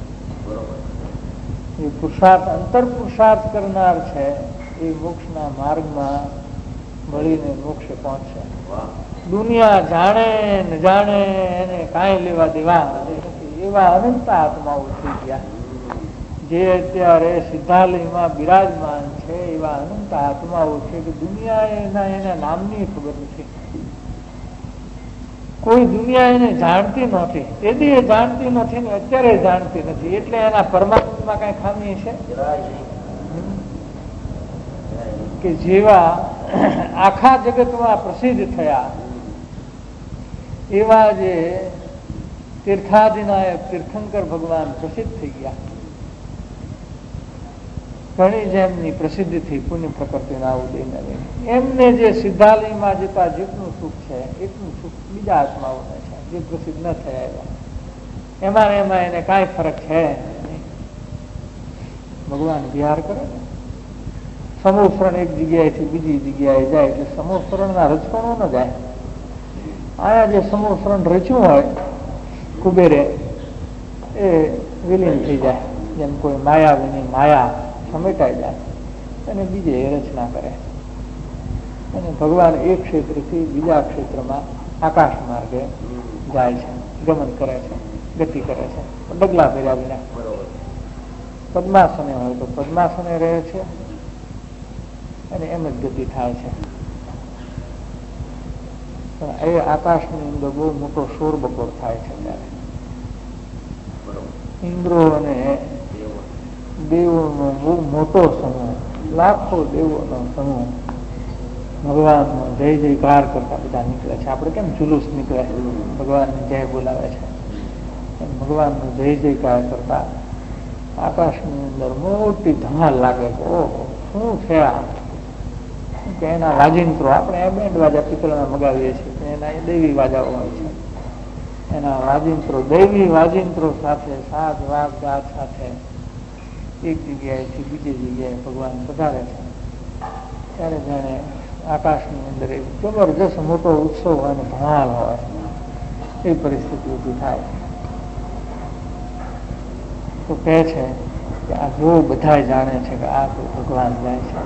એ પુરુષાર્થ અંતર પુરુષાર્થ કરનાર છે એ મોક્ષના માર્ગમાં મળીને મોક્ષે પહોંચશે. દુનિયા જાણે ન જાણે એને કાંઈ લેવા દેવા નથી એવા અનંત આત્માઓ થઈ ગયા. જે અત્યારે સિદ્ધાલયમાં બિરાજમાન છે એવા અનંત આત્માઓ છે કે દુનિયા એના નામની ખબર નથી. કોઈ દુનિયા એને જાણતી નહોતી, તેથી એ જાણતી નથી ને અત્યારે જાણતી નથી. એટલે એના પરમાત્મામાં કઈ ખામી છે કે જેવા આખા જગતમાં પ્રસિદ્ધ થયા એવા જે તીર્થાધિનાયક તીર્થંકર ભગવાન પ્રસિદ્ધ થઈ ગયા. ઘણી જેમની પ્રસિદ્ધિ થઈ પુણ્ય પ્રકૃતિના ઉદયને એમને જે સિદ્ધાલયમાં જતા જેટલું સુખ છે એટલું સુખ બીજા આત્માઓને છે જે પ્રસિદ્ધ ન થયા એવા એમાં એને કાંઈ ફરક છે નહીં. ભગવાન વિહાર કરે ને સમૂહફરણ એક જગ્યાએથી બીજી જગ્યાએ જાય એટલે સમૂહફરણના રચકણો ન જાય. આયા જે સમૂહફરણ રચ્યું હોય કુબેરે એ વિલીન થઈ જાય, જેમ કોઈ માયાવીની માયા સમેટાઈ જાય અને બીજે રચના કરે. અને ભગવાન એક ક્ષેત્રથી બીજા ક્ષેત્રમાં આકાશ માર્ગે જાય છે, ગમન કરે છે, ગતિ કરે છે. ડગલા ફેર્યા વિના પદ્માસને હોય તો પદ્માસને રહે છે અને એમ જ ગતિ થાય છે. પણ એ આકાશની અંદર બહુ મોટો શોર બકોર થાય છે. ત્યારે ઇન્દ્રો અને દેવોનો બહુ મોટો સમૂહ, લાખો દેવોનો સમૂહ ભગવાનનો જય જયકાર કરતા બધા નીકળે છે. આપણે કેમ જુલુસ નીકળે ભગવાનને જય બોલાવે છે એમ ભગવાનનો જય જયકાર કરતા આકાશની અંદર મોટી ધમાલ લાગે છે. ઓહો શું છે આ કે એના વાજિંત્રો આપણે બેન્ડ વાજા પિત્તળના મગાવીએ છીએ, એના દૈવી વાજાઓ હોય છે. એના વાજિંત્રો દૈવી વાજિંત્રો સાથે સાત વાગ ગાત સાથે એક જગ્યાએથી બીજી જગ્યાએ ભગવાન પધારે છે. ત્યારે જાણે આકાશની અંદર એક જબરજસ્ત મોટો ઉત્સવ અને ધમાલ હોય એ પરિસ્થિતિ ઊભી થાય. તો કહે છે કે આ જો બધા જાણે છે કે આ તો ભગવાન જાય છે.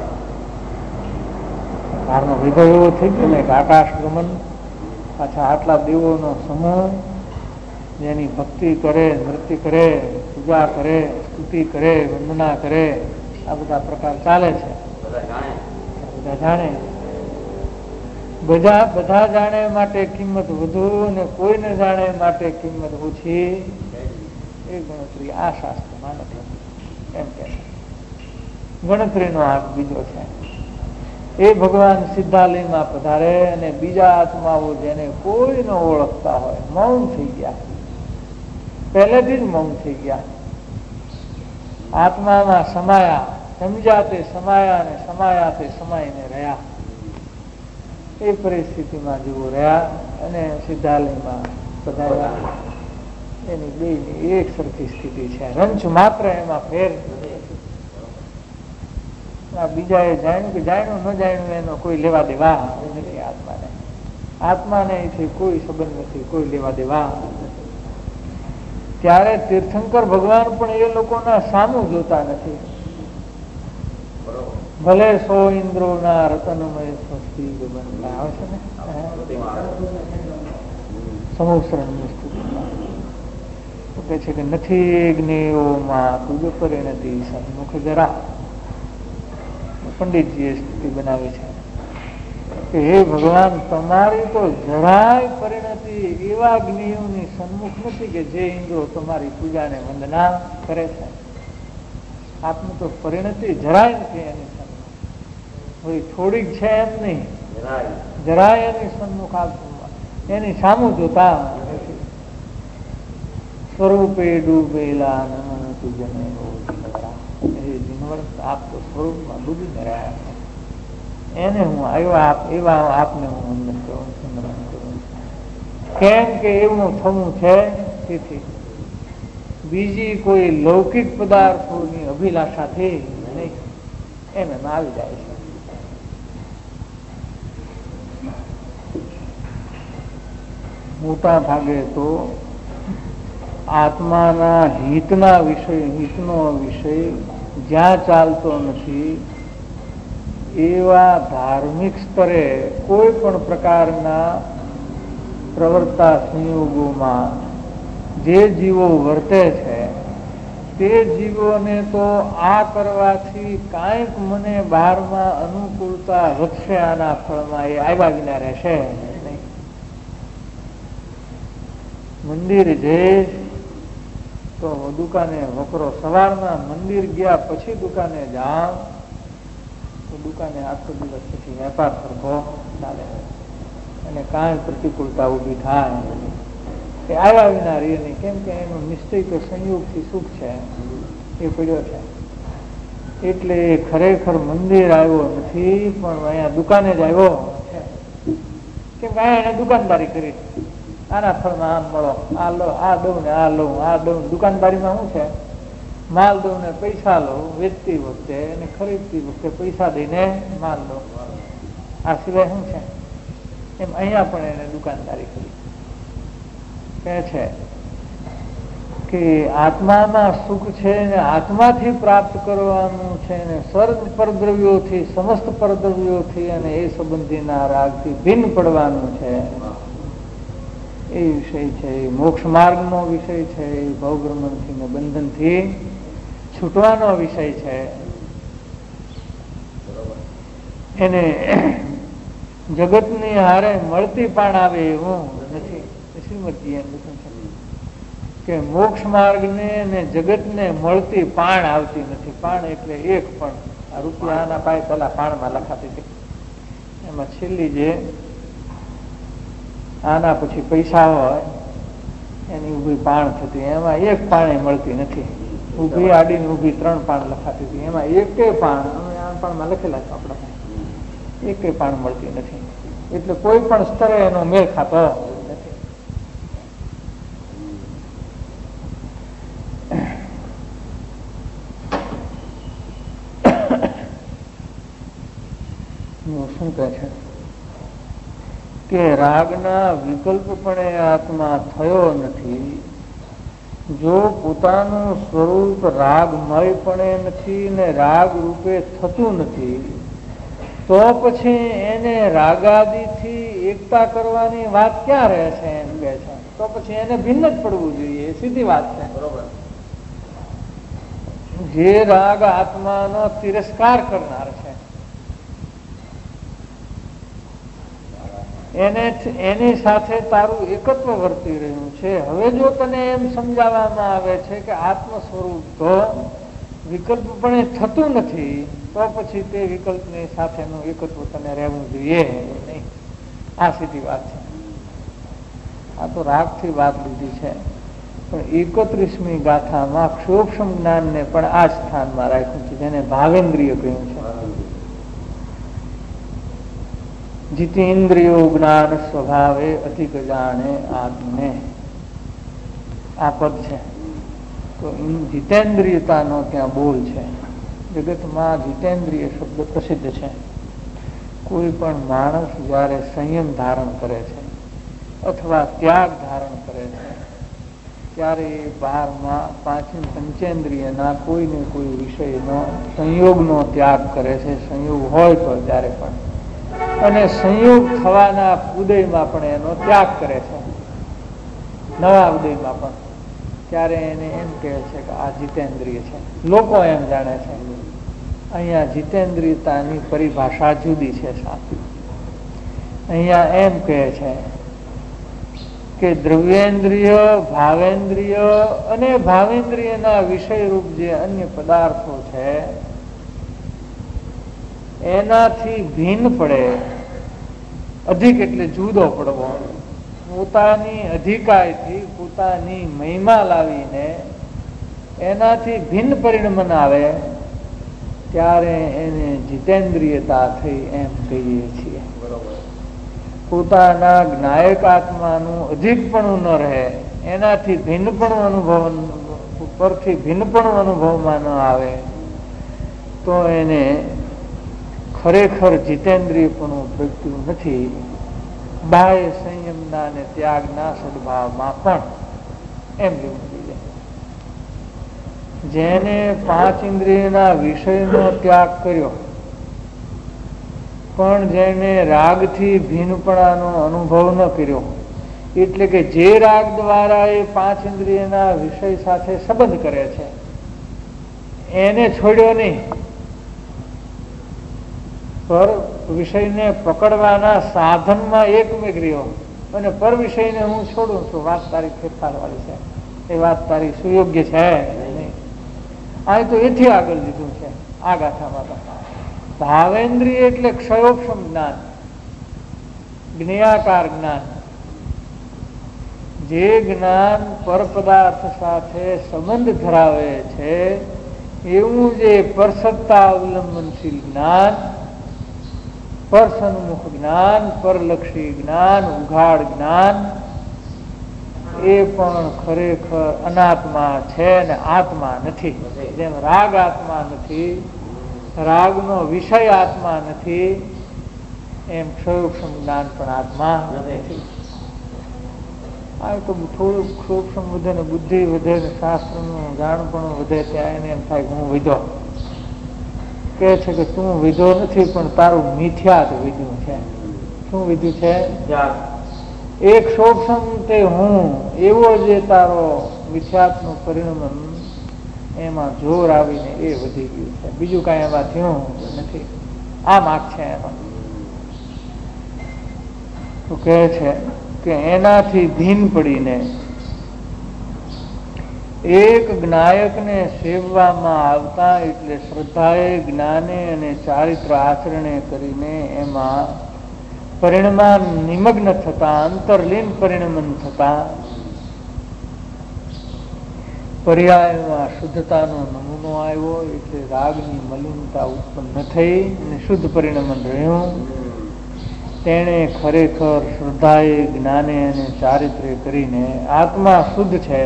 બહારનો વિધય એવો થઈ ગયો ને કે આકાશ ગમન પાછા આટલા દેવોનો સમૂહ જેની ભક્તિ કરે, નૃત્ય કરે, પૂજા કરે, સ્તુતિ કરે, વંદના કરે, આ બધા પ્રકાર ચાલે છે. બધા જાણે બધા જાણે માટે કિંમત વધુ અને કોઈને જાણે માટે કિંમત ઓછી, એ ગણતરી આ શાસ્ત્રમાં નથી. એમ કે ગણતરીનો હાથ બીજો છે. એ ભગવાન સિદ્ધાલયમાં પધારે અને બીજા આત્માઓ જેને કોઈ ન ઓળખતા હોય મૌન થઈ ગયા, પહેલેથી જ મૌન થઈ ગયા, આત્મામાં સમાયા, સમજ્યા તે સમાયા અને સમાયા તે સમાઈને રહ્યા. એ પરિસ્થિતિમાં જેવો રહ્યા અને સિદ્ધાલયમાં પધાર્યા. એની બેની એક સરખી સ્થિતિ છે, રંચ માત્ર એમાં ફેર નથી. બીજાએ જાણ્યું કે જાણ્યું ન જાણ્યું એનો કોઈ લેવા દેવા નથી. આત્માને એથી કોઈ સંબંધ નથી, કોઈ લેવા દેવા નથી. ત્યારે તીર્થંકર ભગવાન પણ એ લોકોના સામું જોતા નથી. ભલે 100 ઇન્દ્રોના રતનમય સ્વસ્તિ આવે છે ને સમુસરણની સ્થિતિમાં કહે છે કે નથી જ્ઞેયોમાં તુજ પરિણતિ સન્મુખ જરા. પંડિતજીએ સ્થિતિ બનાવી છે કે હે ભગવાન, તમારી તો જરાય પરિણતિ એવા જ્ઞેયોની સન્મુખ નથી કે જે ઇન્દ્રો તમારી પૂજાને વંદના કરે છે. આપની તો પરિણતિ જરાય નથી એની સન્મુખ. થોડીક છે એમ નહીં, જરાય એની સન્મુખ એની સામું જોતા નથી. સ્વરૂપે ડૂબેલા નમન તુજને આપ તો સ્વરૂપમાં ડૂબીને રહ્યા છે. એને હું એવા આપને હું વંદન કરું, સ્મરણ કરું. કેમ કે એવું થવું છે. તેથી બીજી કોઈ લૌકિક પદાર્થોની અભિલાષાથી નહીં, એમ આવી જાય છે. મોટા ભાગે તો આત્માના હિતનો વિષય જ્યાં ચાલતો નથી એવા ધાર્મિક સ્તરે કોઈ પણ પ્રકારના પ્રવર્તા સંયોગોમાં જે જીવો વર્તે છે તે જીવોને તો આ કરવાથી કાંઈક મને બહારમાં અનુકૂળતા વધશે, આના ફળમાં એ આવ્યા વિના રહેશે નહીં. મંદિર જઈશ તો દુકાને વકરો, સવારમાં મંદિર ગયા પછી દુકાને જાઓ તો દુકાને આખો દિવસ પછી વેપાર સરખો ચાલે અને કાંઈ પ્રતિકૂળતા ઊભી થાય એ આવ્યા વિના રહે નહીં. કેમ કે એનો નિશ્ચય તો સંયોગથી સુખ છે એ પડ્યો છે. એટલે ખરેખર મંદિર આવ્યો નથી, પણ અહીંયા દુકાને જ આવ્યો છે. કેમ કે અહીંયા એને દુકાનદારી કરી, આના ફળમાં આમ મળો, આ લો, આ દઉં ને આ લઉં, આ દઉં. દુકાનદારીમાં શું છે? માલ દઉં ને પૈસા લઉં, વેચતી વખતે અને ખરીદતી વખતે પૈસા દઈને માલ લઉં. આ સિવાય શું છે? એમ અહીંયા પણ એને દુકાનદારી કરી. કહે છે કે આત્મામાં સુખ છે ને આત્માથી પ્રાપ્ત કરવાનું છે ને સર્વ પરદ્રવ્યોથી, સમસ્ત પરદ્રવ્યોથી અને એ સંબંધીના રાગથી ભિન્ન પડવાનું છે. એ વિષય છે, એ મોક્ષ માર્ગનો વિષય છે, એ ભવભ્રમણથી ને બંધનથી છૂટવાનો વિષય છે. એને જગતની હારે મળતી પણ આવે એવું નથી. શ્રીમદજી એમ લખ્યું છે કે મોક્ષ માર્ગને ને જગતને મળતી પાણ આવતી નથી. પાણ એટલે એક પણ. આ રૂપિયાના પાય પેલા પાણમાં લખાતી હતી, એમાં છેલ્લી જે આના પછી પૈસા હોય એની ઊભી પાણ થતી, એમાં એક પાણે મળતી નથી. ઊભી આડીને ઊભી 3 પાણ લખાતી હતી, એમાં એકે પાણ આ પાણમાં લખેલા છે આપણા, એકે પાણ મળતી નથી. એટલે કોઈ પણ સ્તરે એનો મેળ ખાતો નથી. શું કહે છે કે રાગના વિકલ્પ પણ એ આત્મા થયો નથી. જો પોતાનું સ્વરૂપ રાગમય પણ નથી ને રાગ રૂપે થતું નથી, તો પછી એને રાગાદિથી એકતા કરવાની વાત ક્યાં રહે છે? એમ કહે છે તો પછી એને ભિન્ન જ પડવું જોઈએ. સીધી વાત છે. બરોબર. જે રાગ આત્માનો તિરસ્કાર કરનાર છે, એની સાથે તારું એકત્વ વર્તી રહ્યું છે. હવે જો તને એમ સમજાવવામાં આવે છે કે આત્મ સ્વરૂપ તો વિકલ્પપણે થતું નથી, તો પછી તે વિકલ્પની સાથેનું એકત્વ તને રહેવું જોઈએ નહીં. આ સીધી વાત છે. આ તો રાગથી વાત લીધી છે, પણ 31મી ગાથામાં ક્ષોક્ષમ જ્ઞાનને પણ આ સ્થાનમાં રાખ્યું છે, જેને ભાવેન્દ્રિય કહ્યું છે. જીતેન્દ્રિયો જ્ઞાન સ્વભાવે અધિક જાણે આત્મને, આ પદ છે. તો જીતેન્દ્રિયતાનો ત્યાં બોલ છે. જગતમાં જીતેન્દ્રિય શબ્દ પ્રસિદ્ધ છે. કોઈ પણ માણસ જયારે સંયમ ધારણ કરે છે અથવા ત્યાગ ધારણ કરે છે, ત્યારે એ બહારમાં પંચેન્દ્રિયના કોઈને કોઈ વિષયનો સંયોગનો ત્યાગ કરે છે. સંયોગ હોય તો ત્યારે પણ, અને સંયોગ થવાના ઉદયમાં પણ એનો ત્યાગ કરે છે, નવા ઉદયમાં પણ. ત્યારે એને એમ કહે છે કે આ જીતેન્દ્રિય છે. લોકો એમ જાણે છે. અહીંયા જીતેન્દ્રિયતાની પરિભાષા જુદી છે. અહીંયા એમ કહે છે કે દ્રવ્યેન્દ્રિય, ભાવેન્દ્રિય અને ભાવેન્દ્રિયના વિષયરૂપ જે અન્ય પદાર્થો છે એનાથી ભિન્ન પડે. અધિક એટલે જુદો પડવો. પોતાની અધિકારથી પોતાની મહિમા લાવીને એનાથી ભિન્ન પરિણમન આવે ત્યારે એને જીતેન્દ્રિયતા થઈ એમ કહીએ છીએ. પોતાના જ્ઞાયક આત્માનું અધિકપણું ન રહે, એનાથી ભિન્નપણું પરથી ભિન્નપણું અનુભવમાં ન આવે તો એને ખરેખર જીતેન્દ્રિયપણું પ્રગટ્યું નથી. બાહ્ય સંયમના અને ત્યાગના સદભાવમાં પણ એમ જેવું જોઈએ. જેને 5 ઇન્દ્રિયના વિષયનો ત્યાગ કર્યો, પણ જેને રાગથી ભિન્નપણાનો અનુભવ ન કર્યો, એટલે કે જે રાગ દ્વારા એ 5 ઇન્દ્રિયના વિષય સાથે સંબંધ કરે છે એને છોડ્યો નહીં, પર વિષયને પકડવાના સાધનમાં એકમેક રહ્યો અને પર વિષયને હું છોડું છું. વાત તારી ફેરફાર વાળી છે, એ વાત તારી સુયોગ્ય છે નહીં. આ તો એથી આગળ લીધું છે આ ગાથામાં. ભાવેન્દ્રિય એટલે ક્ષયોક્ષમ જ્ઞાન, જ્ઞેયાકાર જ્ઞાન. જે જ્ઞાન પર પદાર્થ સાથે સંબંધ ધરાવે છે એવું જે પરસત્તા અવલંબનશીલ જ્ઞાન, પર સન્મુખ જ્ઞાન, પરલક્ષી જ્ઞાન, ઉઘાડ જ્ઞાન, એ પણ ખરેખર અનાત્મા છે ને આત્મા નથી. જેમ રાગ આત્મા નથી, રાગનો વિષય આત્મા નથી, એમ ક્ષયોક્ષમ જ્ઞાન પણ આત્મા નથી. આ તો થોડુંક સૂક્ષ્મ વધે ને બુદ્ધિ વધે ને શાસ્ત્રનું જાણપણું વધે ત્યાં એને એમ થાય હું વિધો. કહે છે કે તું વિધો નથી પણ તારું મિથ્યાત વિધ્યું છે. શું વિધ્યું છે? એક સૂક્ષ્મ તે હું એવો જે તારો મિથ્યાતનું પરિણમન એમાં જોર આવીને એ વધી ગયું છે. બીજું કાંઈ એમાં થયું નથી. આ માગ છે એમાં. તો કહે છે કે એનાથી ભીન પડીને એક જ્ઞાયકને સેવવામાં આવતા, એટલે શ્રદ્ધાએ, જ્ઞાને અને ચારિત્ર આચરણે કરીને એમાં પરિણમાન નિમગ્ન થતા, અંતરલીન પરિણમન થતા પર્યાયમાં શુદ્ધતાનો નમૂનો આવ્યો. એટલે રાગની મલિનતા ઉત્પન્ન થઈ અને શુદ્ધ પરિણમન રહ્યું. તેણે ખરેખર શ્રદ્ધાએ, જ્ઞાને અને ચારિત્ર્ય કરીને આત્મા શુદ્ધ છે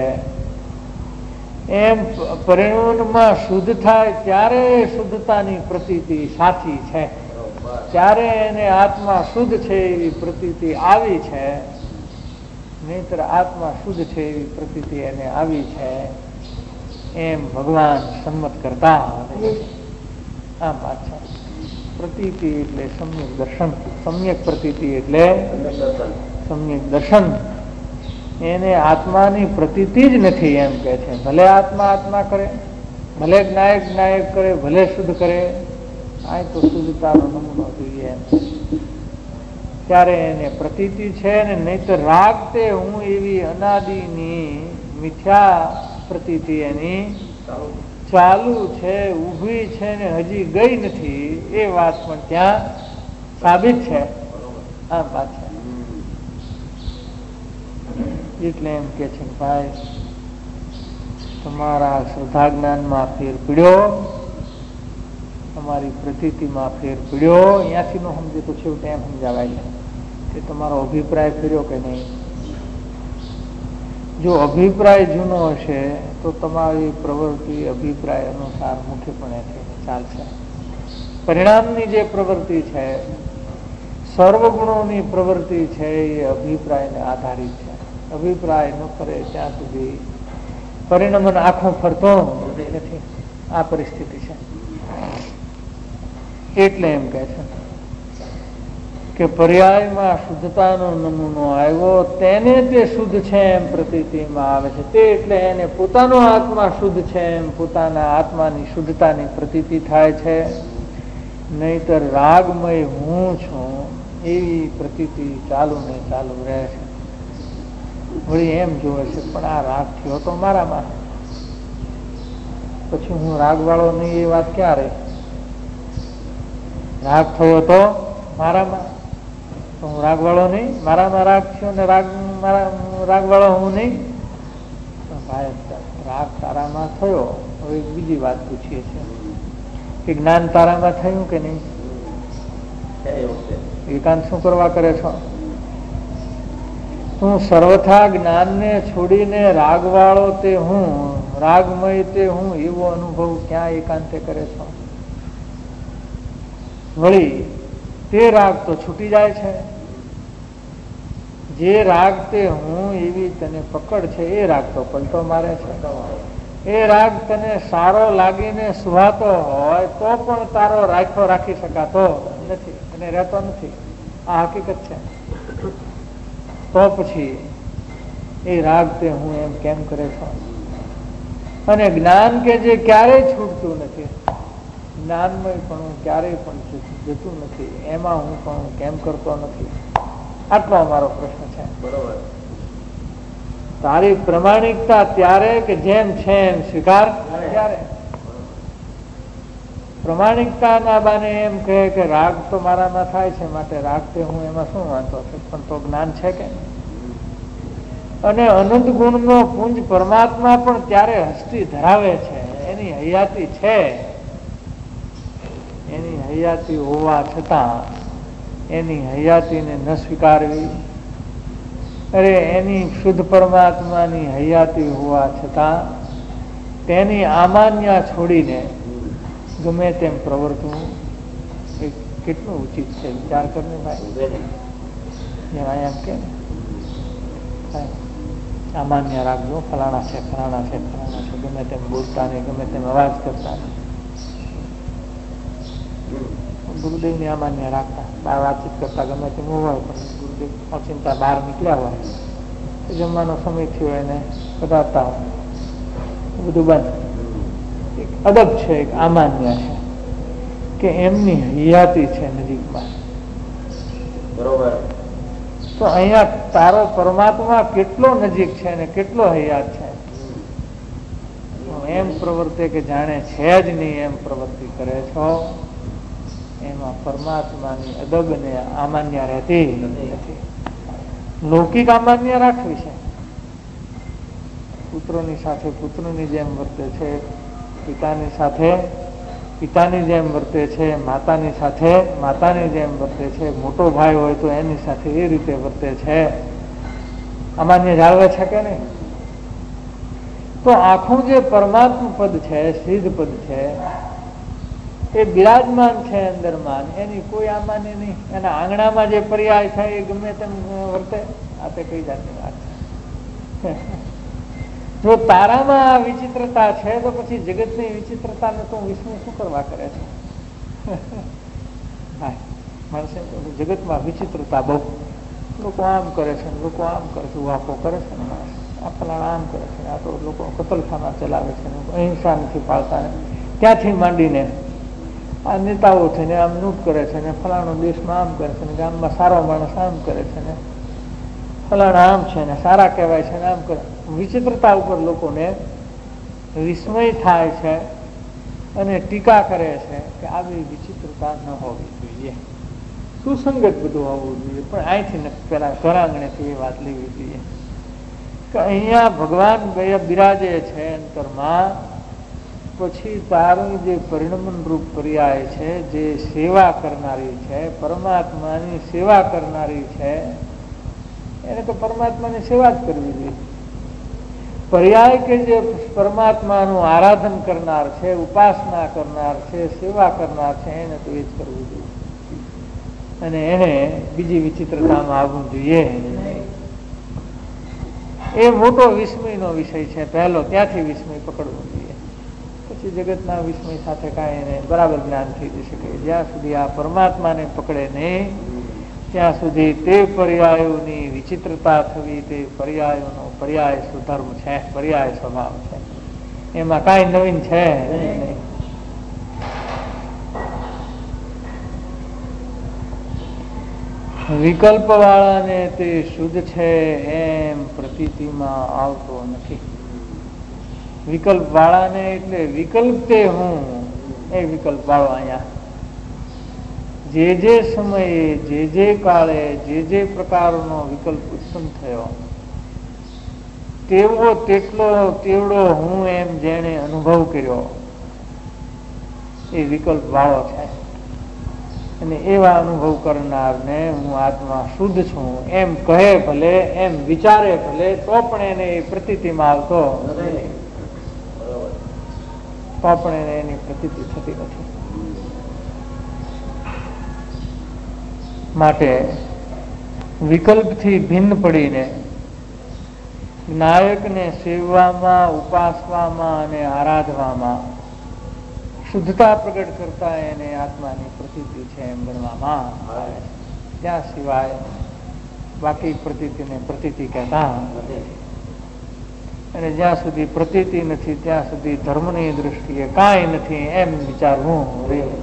એમ પરિણમનમાં શુદ્ધ થાય ત્યારે શુદ્ધતાની પ્રતીતિ સાચી છે, ત્યારે એને આત્મા શુદ્ધ છે એવી પ્રતીતિ આવી છે. નહીતર આત્મા શુદ્ધ છે એવી પ્રતીતિ એને આવી છે એમ ભગવાન સંમત કરતા. આ વાત છે. પ્રતીતિ એટલે સમ્યક દર્શન, સમ્યક પ્રતીતિ એટલે સમ્યક દર્શન. એને આત્માની પ્રતીતિ જ નથી એમ કે છે. ભલે આત્મા આત્મા કરે, ભલે જ્ઞાયક જ્ઞાયક કરે, ભલે શુદ્ધ કરે, આ તો શુદ્ધતાનો નમૂનો જોઈએ એમ. ત્યારે એને પ્રતીતિ છે ને, નહીતર રાગ તે હું એવી અનાદિની મિથ્યા પ્રતીતિ એની ચાલુ છે, ઊભી છે ને હજી ગઈ નથી, એ વાત પણ ત્યાં સાબિત છે. આ વાત છે. એટલે એમ કે છે ભાઈ તમારા શ્રદ્ધા જ્ઞાનમાં ફેર પડ્યો, તમારી પ્રતીતિમાં ફેર પડ્યો, અહીંયાથી નો સમજે તો છેવટે એમ સમજાવાય છે કે તમારો અભિપ્રાય ફેર્યો કે નહીં. જો અભિપ્રાય જૂનો હશે તો તમારી પ્રવૃત્તિ અભિપ્રાય અનુસાર મુખ્યપણે ચાલશે. પરિણામની જે પ્રવૃત્તિ છે, સર્વગુણોની પ્રવૃત્તિ છે, એ અભિપ્રાયને આધારિત છે. અભિપ્રાય ન કરે ત્યાં સુધી પરિણામનો આંખો ફરતો નથી. આ પરિસ્થિતિ છે. એટલે એમ કહે છે કે પર્યાયમાં શુદ્ધતાનો નમૂનો આવ્યો, તેને તે શુદ્ધ છે એમ પ્રતીતિમાં આવે છે. તે એટલે એને પોતાનો આત્મા શુદ્ધ છે એમ પોતાના આત્માની શુદ્ધતાની પ્રતીતિ થાય છે. નહીતર રાગમય હું છું એવી પ્રતીતિ ચાલુ ને ચાલુ રહે છે. વળી એમ જોવે છે પણ આ રાગ થયો તો મારામાં, પછી હું રાગવાળો નહીં, એ વાત ક્યાં રહી? રાગ થયો તો મારામાં, તો હું રાગવાળો નહીં? મારામાં રાગ થયો ને રાગવાળો હું નહીં? ભાઈ રાગ તારામાં થયો. હવે બીજી વાત પૂછીએ છીએ કે જ્ઞાન તારામાં થયું કે નહીં? એકાંત શું કરવા કરે છો? તું સર્વથા જ્ઞાનને છોડીને રાગવાળો તે હું, રાગમય તે હું, એવો અનુભવ ક્યાં એકાંતે કરે છો? વળી તે રાગ તો છૂટી જાય છે. જે રાગ તે હું એવી તને પકડ છે, એ રાગ તો પલટો મારે છે. એ રાગ તને સારો લાગીને સુહાતો હોય તો પણ તારો રાખી શકાતો નથી અને રહેતો નથી. આ હકીકત છે. તો પછી એ રાગ તે હું એમ કેમ કરે છો? અને જ્ઞાન કે જે ક્યારેય છૂટતું નથી, જ્ઞાનમય પણ ક્યારેય પણ જતું નથી, એમાં હું પણ કેમ કરતો નથી? આટલો અમારો પ્રશ્ન છે. બરોબર. તારી પ્રમાણિકતા ત્યારે કે જેમ છે એમ સ્વીકાર ત્યારે. પ્રમાણિકતાના બાને એમ કહે કે રાગ તો મારામાં થાય છે, માટે રાગ તે હું, એમાં શું વાંધો છે? પણ તો જ્ઞાન છે કે? અને અનંત ગુણનો પુંજ પરમાત્મા પણ ત્યારે હસ્તી ધરાવે છે, એની હયાતી છે. એની હયાતી હોવા છતાં એની હયાતીને ન સ્વીકારવી, અરે એની શુદ્ધ પરમાત્માની હયાતી હોવા છતાં તેની આમાન્યા છોડીને ગમે તેમ પ્રવર્તવું એ કેટલું ઉચિત છે? વિચાર કરીને ભાઈ. એમ કે સામાન્ય રાખજો, ફલાણા છે ફલાણા છે ફલાણા છે, ગમે તેમ બોલતા નહીં, ગમે તેમ અવાજ કરતા નહીં. ગુરુદેવની અમાન્ય રાખતા, બહાર વાતચીત કરતા ગમે તેમ હોય, પણ ગુરુદેવ ઓચિંતા બહાર નીકળ્યા હોય, જમવાનો સમય થયો એને પધારતા હોય, બધું બંધ. એક અદબ છે, એક અમાન્ય છે કે એમની હયાતી છે નજીકમાં. બરોબર. તો અહીંયા તારો પરમાત્મા કેટલો નજીક છે ને કેટલો હયાત છે. એમ પ્રવૃત્તિ કે જાણે છે જ નહીં એમ પ્રવૃત્તિ કરે છો, એમાં પરમાત્માની અદબ ને આમાન્ય રહેતી નથી. લૌકિક આમાન્ય રાખવી છે. પુત્રોની સાથે પુત્રની જેમ વર્તે છે, પિતાની સાથે પિતાની જેમ વર્તે છે, માતાની સાથે માતાની જેમ વર્તે છે, મોટો ભાઈ હોય તો એની સાથે એ રીતે વર્તે છે. અમાન્ય જાળવે છે કે નહીં? તો આખું જે પરમાત્મા પદ છે, સિદ્ધ પદ છે, એ બિરાજમાન છે અંદરમાન, એની કોઈ આમાન્ય નહીં. એના આંગણામાં જે પર્યાય છે એ ગમે તેમ વર્તે. આ તે કઈ જાતની વાત છે? જો તારામાં આ વિચિત્રતા છે તો પછી જગતની વિચિત્રતાને તો વિષ્ણુ શું કરવા કરે છે? માણસે જગતમાં વિચિત્રતા બહુ. લોકો આમ કરે છે, લોકો આમ કરે છે, વાપો કરે છે, આ ફલાણા આમ કરે છે, આ તો લોકો કતલખાના ચલાવે છે, અહિંસા નથી પાળતા. ત્યાંથી માંડીને આ નેતાઓ છે ને આમ લૂંટ કરે છે ને ફલાણો દેશમાં આમ કરે છે ને ગામમાં સારો માણસ આમ કરે છે ને ફલાણા આમ છે ને સારા કહેવાય છે ને આમ કરે. વિચિત્રતા ઉપર લોકોને વિસ્મય થાય છે અને ટીકા કરે છે કે આવી વિચિત્રતા ન હોવી જોઈએ, સુસંગત બધું હોવું જોઈએ. પણ અહીંથી પેલા ઘર આંગણેથી એ વાત લેવી જોઈએ કે અહીંયા ભગવાન બિરાજે છે અંતરમાં, પછી તારું જે પરિણમન રૂપ પર્યાય છે, જે સેવા કરનારી છે, પરમાત્માની સેવા કરનારી છે, એને તો પરમાત્માની સેવા જ કરવી જોઈએ. પર્યાય કે જે પરમાત્માનું આરાધન કરનાર છે, ઉપાસના કરનાર છે, સેવા કરનાર છે, એને તો એ જ કરવું જોઈએ અને એને બીજી વિચિત્રતામાં આવવું જોઈએ. એ મોટો વિસ્મયનો વિષય છે પહેલો, ત્યાંથી વિસ્મય પકડવો જોઈએ. પછી જગતના વિસ્મય સાથે કાંઈ એને બરાબર જ્ઞાન થઈ જશે કે જ્યાં સુધી આ પરમાત્માને પકડે નહીં ત્યાં સુધી તે પર્યાયોની વિચિત્રતા થવી, તે પર્યાયોનો પર્યાય સુધર્મ છે, પર્યાય સ્વભાવ છે, એમાં કાંઈ નવીન છે નહીં. વિકલ્પ વાળાને તે શુદ્ધ છે એમ પ્રતીતિમાં આવતો નથી. વિકલ્પ વાળાને એટલે વિકલ્પ તે હું, એ વિકલ્પ વાળો અહીંયા જે સમયે જે કાળે જે પ્રકારનો વિકલ્પ ઉત્પન્ન થયો તેવડો હું એમ જેને અનુભવ કર્યો એ વિકલ્પ વાળો છે. અને એવા અનુભવ કરનારને હું આત્મા શુદ્ધ છું એમ કહે ભલે, એમ વિચારે ભલે, તો પણ એને એ પ્રતીતિમાં આવતો તો પણ એને એની પ્રતીતિ થતી નથી. માટે વિકલ્પથી ભિન્ન પડીને નાયકને સેવવામાં, ઉપાસવામાં અને આરાધવામાં શુદ્ધતા પ્રગટ કરતા એને આત્માની પ્રતીતિ છે એમ ગણવામાં આવે છે. ત્યાં સિવાય બાકી પ્રતીતિને પ્રતીતિ કહેતા નથી. અને જ્યાં સુધી પ્રતીતિ નથી ત્યાં સુધી ધર્મની દૃષ્ટિએ કાંઈ નથી એમ વિચારવું રહ્યું.